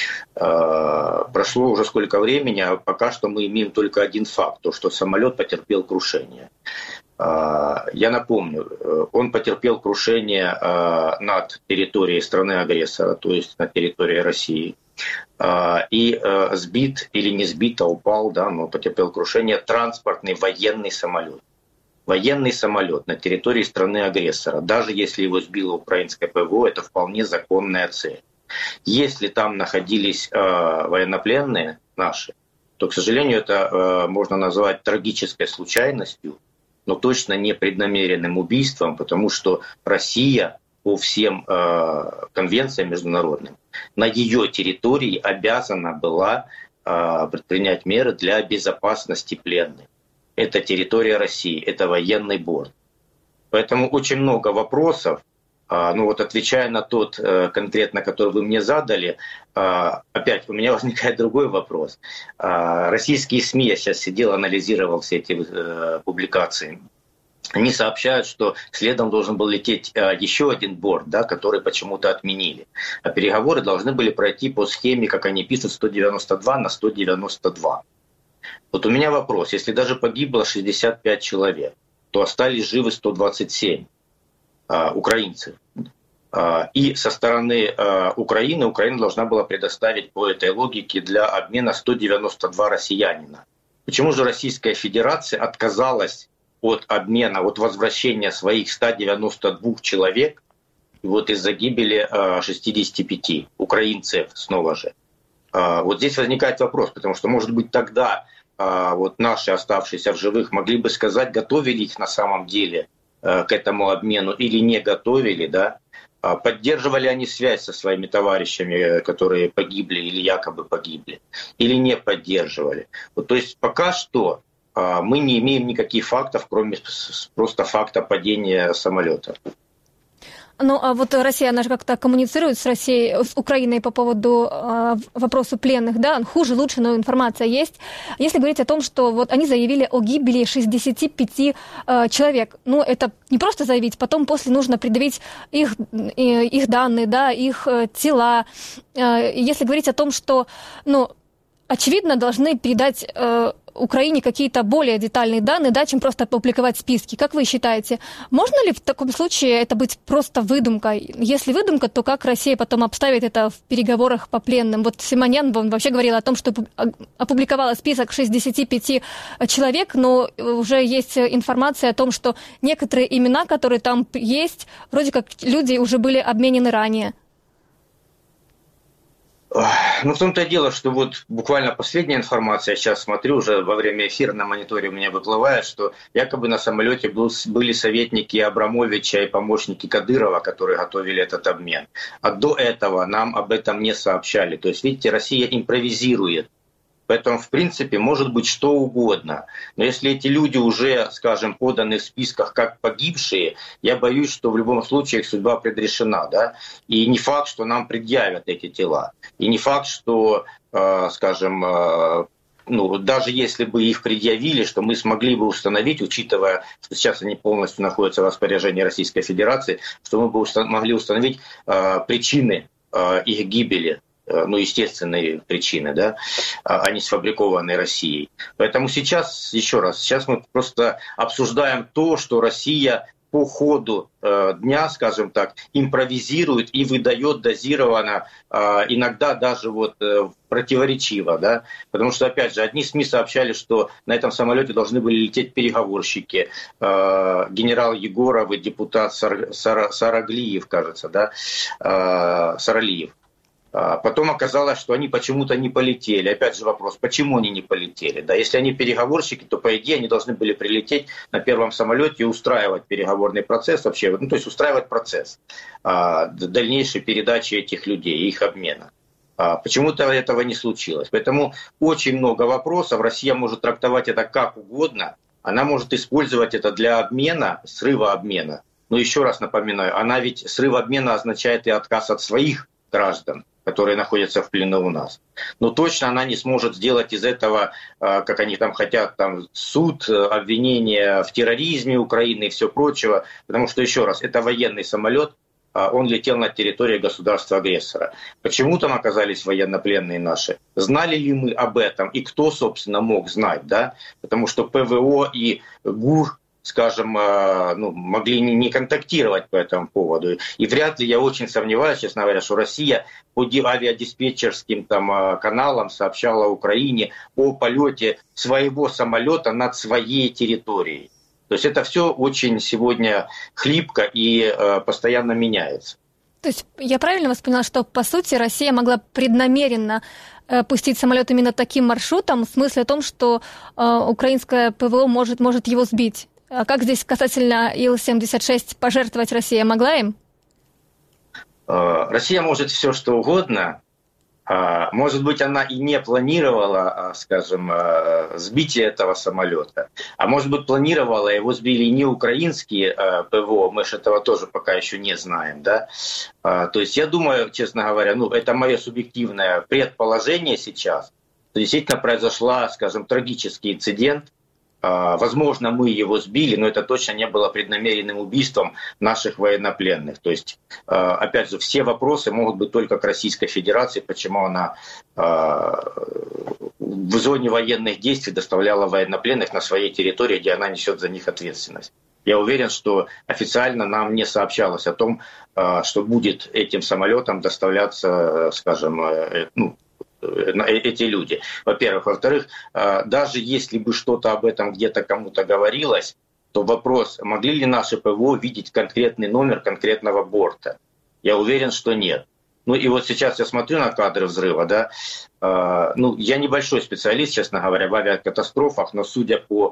да, прошло уже сколько времени, а пока что мы имеем только один факт, то, что самолет потерпел крушение. Я напомню, он потерпел крушение над территорией страны-агрессора, то есть на территории России. И сбит или не сбит, а упал, да, но потерпел крушение транспортный военный самолет. Военный самолет на территории страны-агрессора. Даже если его сбило украинское ПВО, это вполне законная цель. Если там находились военнопленные наши, то, к сожалению, это можно назвать трагической случайностью, но точно не преднамеренным убийством, потому что Россия по всем э, конвенциям международным на ее территории обязана была э, предпринять меры для безопасности пленных. Это территория России, это военный борт. Поэтому очень много вопросов. Э, ну вот отвечая на тот э, конкретно, который вы мне задали, э, опять у меня возникает другой вопрос. Э, российские СМИ, я сейчас сидел, анализировал все эти э, публикации. Они сообщают, что следом должен был лететь э, еще один борт, да, который почему-то отменили. А переговоры должны были пройти по схеме, как они пишут, сто девяносто два на сто девяносто два. Вот у меня вопрос. Если даже погибло шестьдесят пять человек, то остались живы сто двадцать семь э, украинцев. Э, и со стороны э, Украины Украина должна была предоставить по этой логике для обмена сто девяносто два россиянина. Почему же Российская Федерация отказалась от обмена, от возвращения своих ста девяноста двух человек вот из-за гибели шестидесяти пяти украинцев снова же? Вот здесь возникает вопрос, потому что, может быть, тогда вот наши оставшиеся в живых могли бы сказать, готовили их на самом деле к этому обмену или не готовили, да? Поддерживали они связь со своими товарищами, которые погибли или якобы погибли, или не поддерживали. Вот, то есть пока что мы не имеем никаких фактов, кроме просто факта падения самолета. Ну, а вот Россия, она же как-то коммуницирует с Россией, с Украиной по поводу э, вопроса пленных, да, хуже, лучше, но информация есть. Если говорить о том, что вот они заявили о гибели шестидесяти пяти э, человек, ну, это не просто заявить, потом после нужно предъявить их, э, их данные, да, их э, тела. Э, если говорить о том, что, ну, очевидно, должны передать э, Украине какие-то более детальные данные, да, чем просто опубликовать списки. Как вы считаете, можно ли в таком случае это быть просто выдумкой? Если выдумка, то как Россия потом обставит это в переговорах по пленным? Вот Симонян, он вообще говорил о том, что опубликовала список шестидесяти пяти человек, но уже есть информация о том, что некоторые имена, которые там есть, вроде как люди уже были обменены ранее. Ну, в том-то и дело, что вот буквально последняя информация, я сейчас смотрю, уже во время эфира на мониторе у меня выплывает, что якобы на самолете был, были советники Абрамовича и помощники Кадырова, которые готовили этот обмен. А до этого нам об этом не сообщали. То есть, видите, Россия импровизирует. Поэтому, в принципе, может быть что угодно. Но если эти люди уже, скажем, поданы в списках как погибшие, я боюсь, что в любом случае их судьба предрешена. Да? И не факт, что нам предъявят эти тела. И не факт, что, э, скажем, э, ну, даже если бы их предъявили, что мы смогли бы установить, учитывая, что сейчас они полностью находятся в распоряжении Российской Федерации, что мы бы устан- могли установить э, причины э, их гибели. Ну, естественные причины, да, а не сфабрикованные Россией. Поэтому сейчас, еще раз, сейчас мы просто обсуждаем то, что Россия по ходу э, дня, скажем так, импровизирует и выдает дозированно, э, иногда даже вот э, противоречиво, да, потому что, опять же, одни СМИ сообщали, что на этом самолете должны были лететь переговорщики, э, генерал Егоров и депутат Сар, Сар, Сараглиев, кажется, да, э, Саралиев. Потом оказалось, что они почему-то не полетели. Опять же вопрос, почему они не полетели? Да, если они переговорщики, то, по идее, они должны были прилететь на первом самолете и устраивать переговорный процесс вообще, ну, то есть устраивать процесс а, дальнейшей передачи этих людей, их обмена. А, почему-то этого не случилось. Поэтому очень много вопросов. Россия может трактовать это как угодно. Она может использовать это для обмена, срыва обмена. Но еще раз напоминаю, она ведь срыв обмена означает и отказ от своих граждан, которые находятся в плену у нас. Но точно она не сможет сделать из этого, как они там хотят, там, суд, обвинение в терроризме Украины и все прочего. Потому что, еще раз, это военный самолет, он летел на территории государства-агрессора. Почему там оказались военнопленные наши? Знали ли мы об этом? И кто, собственно, мог знать? Да? Потому что ПВО и ГУР, скажем, ну, могли не контактировать по этому поводу. И вряд ли, я очень сомневаюсь, честно говоря, что Россия по авиадиспетчерским там каналам сообщала Украине о полете своего самолета над своей территорией. То есть это все очень сегодня хлипко и э, постоянно меняется. То есть я правильно вас поняла, что, по сути, Россия могла преднамеренно э, пустить самолет именно таким маршрутом, в смысле о том, что э, украинское ПВО может, может его сбить? А как здесь касательно Ил семьдесят шесть пожертвовать Россия могла им? Э, Россия может все, что угодно. Может быть, она и не планировала, скажем, сбитие этого самолета, а может быть, планировала, его сбили не украинские ПВО, мы же этого тоже пока еще не знаем, да. То есть я думаю, честно говоря, ну, это мое субъективное предположение сейчас, что действительно произошла, скажем, трагический инцидент. Возможно, мы его сбили, но это точно не было преднамеренным убийством наших военнопленных. То есть, опять же, все вопросы могут быть только к Российской Федерации, почему она в зоне военных действий доставляла военнопленных на своей территории, где она несет за них ответственность. Я уверен, что официально нам не сообщалось о том, что будет этим самолетом доставляться, скажем, ну, эти люди, во-первых. Во-вторых, даже если бы что-то об этом где-то кому-то говорилось, то вопрос, могли ли наши ПВО видеть конкретный номер конкретного борта? Я уверен, что нет. Ну и вот сейчас я смотрю на кадры взрыва, да, э, ну я небольшой специалист, честно говоря, в авиакатастрофах, но судя по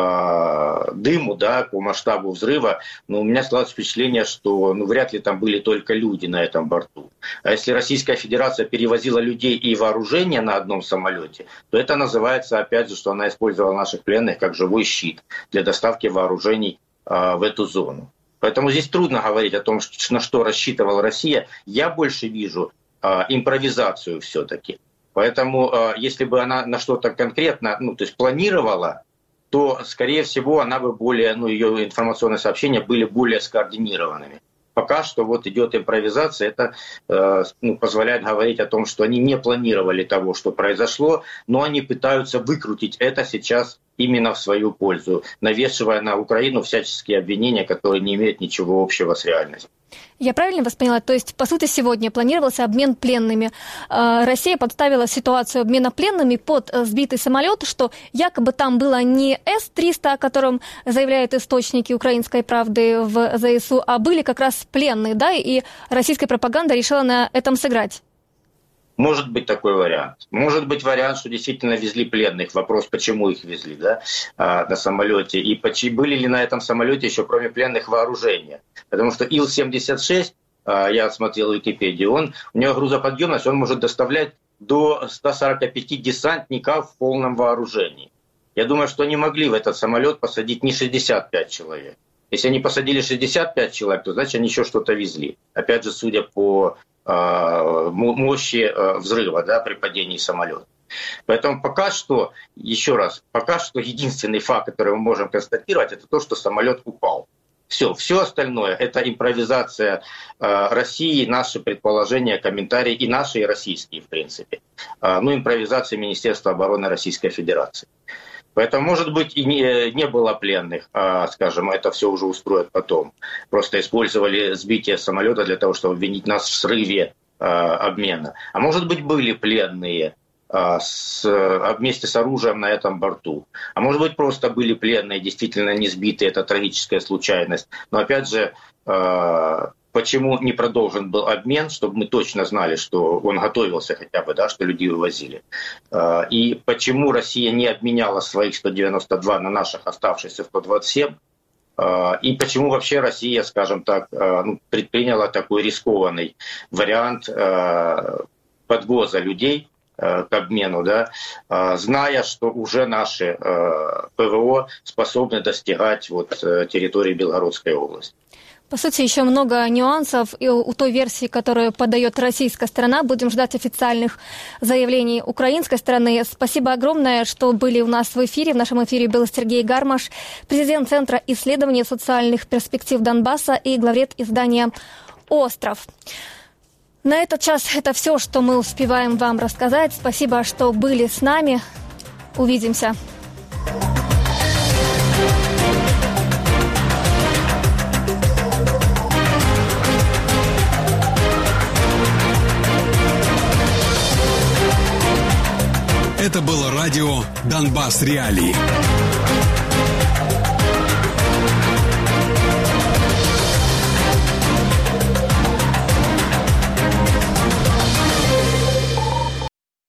э, дыму, да, по масштабу взрыва, ну, у меня складывается впечатление, что ну, вряд ли там были только люди на этом борту. А если Российская Федерация перевозила людей и вооружение на одном самолете, то это называется, опять же, что она использовала наших пленных как живой щит для доставки вооружений э, в эту зону. Поэтому здесь трудно говорить о том, на что рассчитывала Россия. Я больше вижу э, импровизацию все-таки. Поэтому э, если бы она на что-то конкретно, ну, то есть планировала, то, скорее всего, она бы более, ну, ее информационные сообщения были более скоординированными. Пока что вот идет импровизация, это э, ну, позволяет говорить о том, что они не планировали того, что произошло, но они пытаются выкрутить это сейчас именно в свою пользу, навешивая на Украину всяческие обвинения, которые не имеют ничего общего с реальностью. Я правильно вас поняла? То есть, по сути, сегодня планировался обмен пленными. Россия подставила ситуацию обмена пленными под сбитый самолет, что якобы там было не Эс триста, о котором заявляют источники «Украинской правды» в ЗСУ, а были как раз пленные, да, и российская пропаганда решила на этом сыграть. Может быть такой вариант. Может быть вариант, что действительно везли пленных. Вопрос, почему их везли, да, на самолете. И были ли на этом самолете еще, кроме пленных, вооружения. Потому что Ил семьдесят шесть, я смотрел Википедию, он, у него грузоподъемность, он может доставлять до ста сорока пяти десантников в полном вооружении. Я думаю, что они могли в этот самолет посадить не шестьдесят пять человек. Если они посадили шестьдесят пять человек, то значит они еще что-то везли. Опять же, судя по мощи взрыва, да, при падении самолета. Поэтому пока что, еще раз, пока что единственный факт, который мы можем констатировать, это то, что самолет упал. Все, все остальное – это импровизация э, России, наши предположения, комментарии, и наши, и российские, в принципе. Э, ну, импровизация Министерства обороны Российской Федерации. Поэтому, может быть, и не, не было пленных, а, скажем, это все уже устроят потом. Просто использовали сбитие самолета для того, чтобы обвинить нас в срыве а, обмена. А может быть, были пленные а, с, вместе с оружием на этом борту. А может быть, просто были пленные, действительно не сбитые, это трагическая случайность. Но опять же, а, почему не продолжен был обмен, чтобы мы точно знали, что он готовился хотя бы, да, что людей вывозили. И почему Россия не обменяла своих сто девяносто два на наших оставшихся сто двадцать семь. И почему вообще Россия, скажем так, предприняла такой рискованный вариант подвоза людей к обмену, да, зная, что уже наши ПВО способны достигать вот территории Белгородской области. По сути, еще много нюансов и у той версии, которую подает российская сторона. Будем ждать официальных заявлений украинской стороны. Спасибо огромное, что были у нас в эфире. В нашем эфире был Сергей Гармаш, президент Центра исследований социальных перспектив Донбасса и главред издания «Остров». На этот час это все, что мы успеваем вам рассказать. Спасибо, что были с нами. Увидимся. Это было радио «Донбасс Реалии».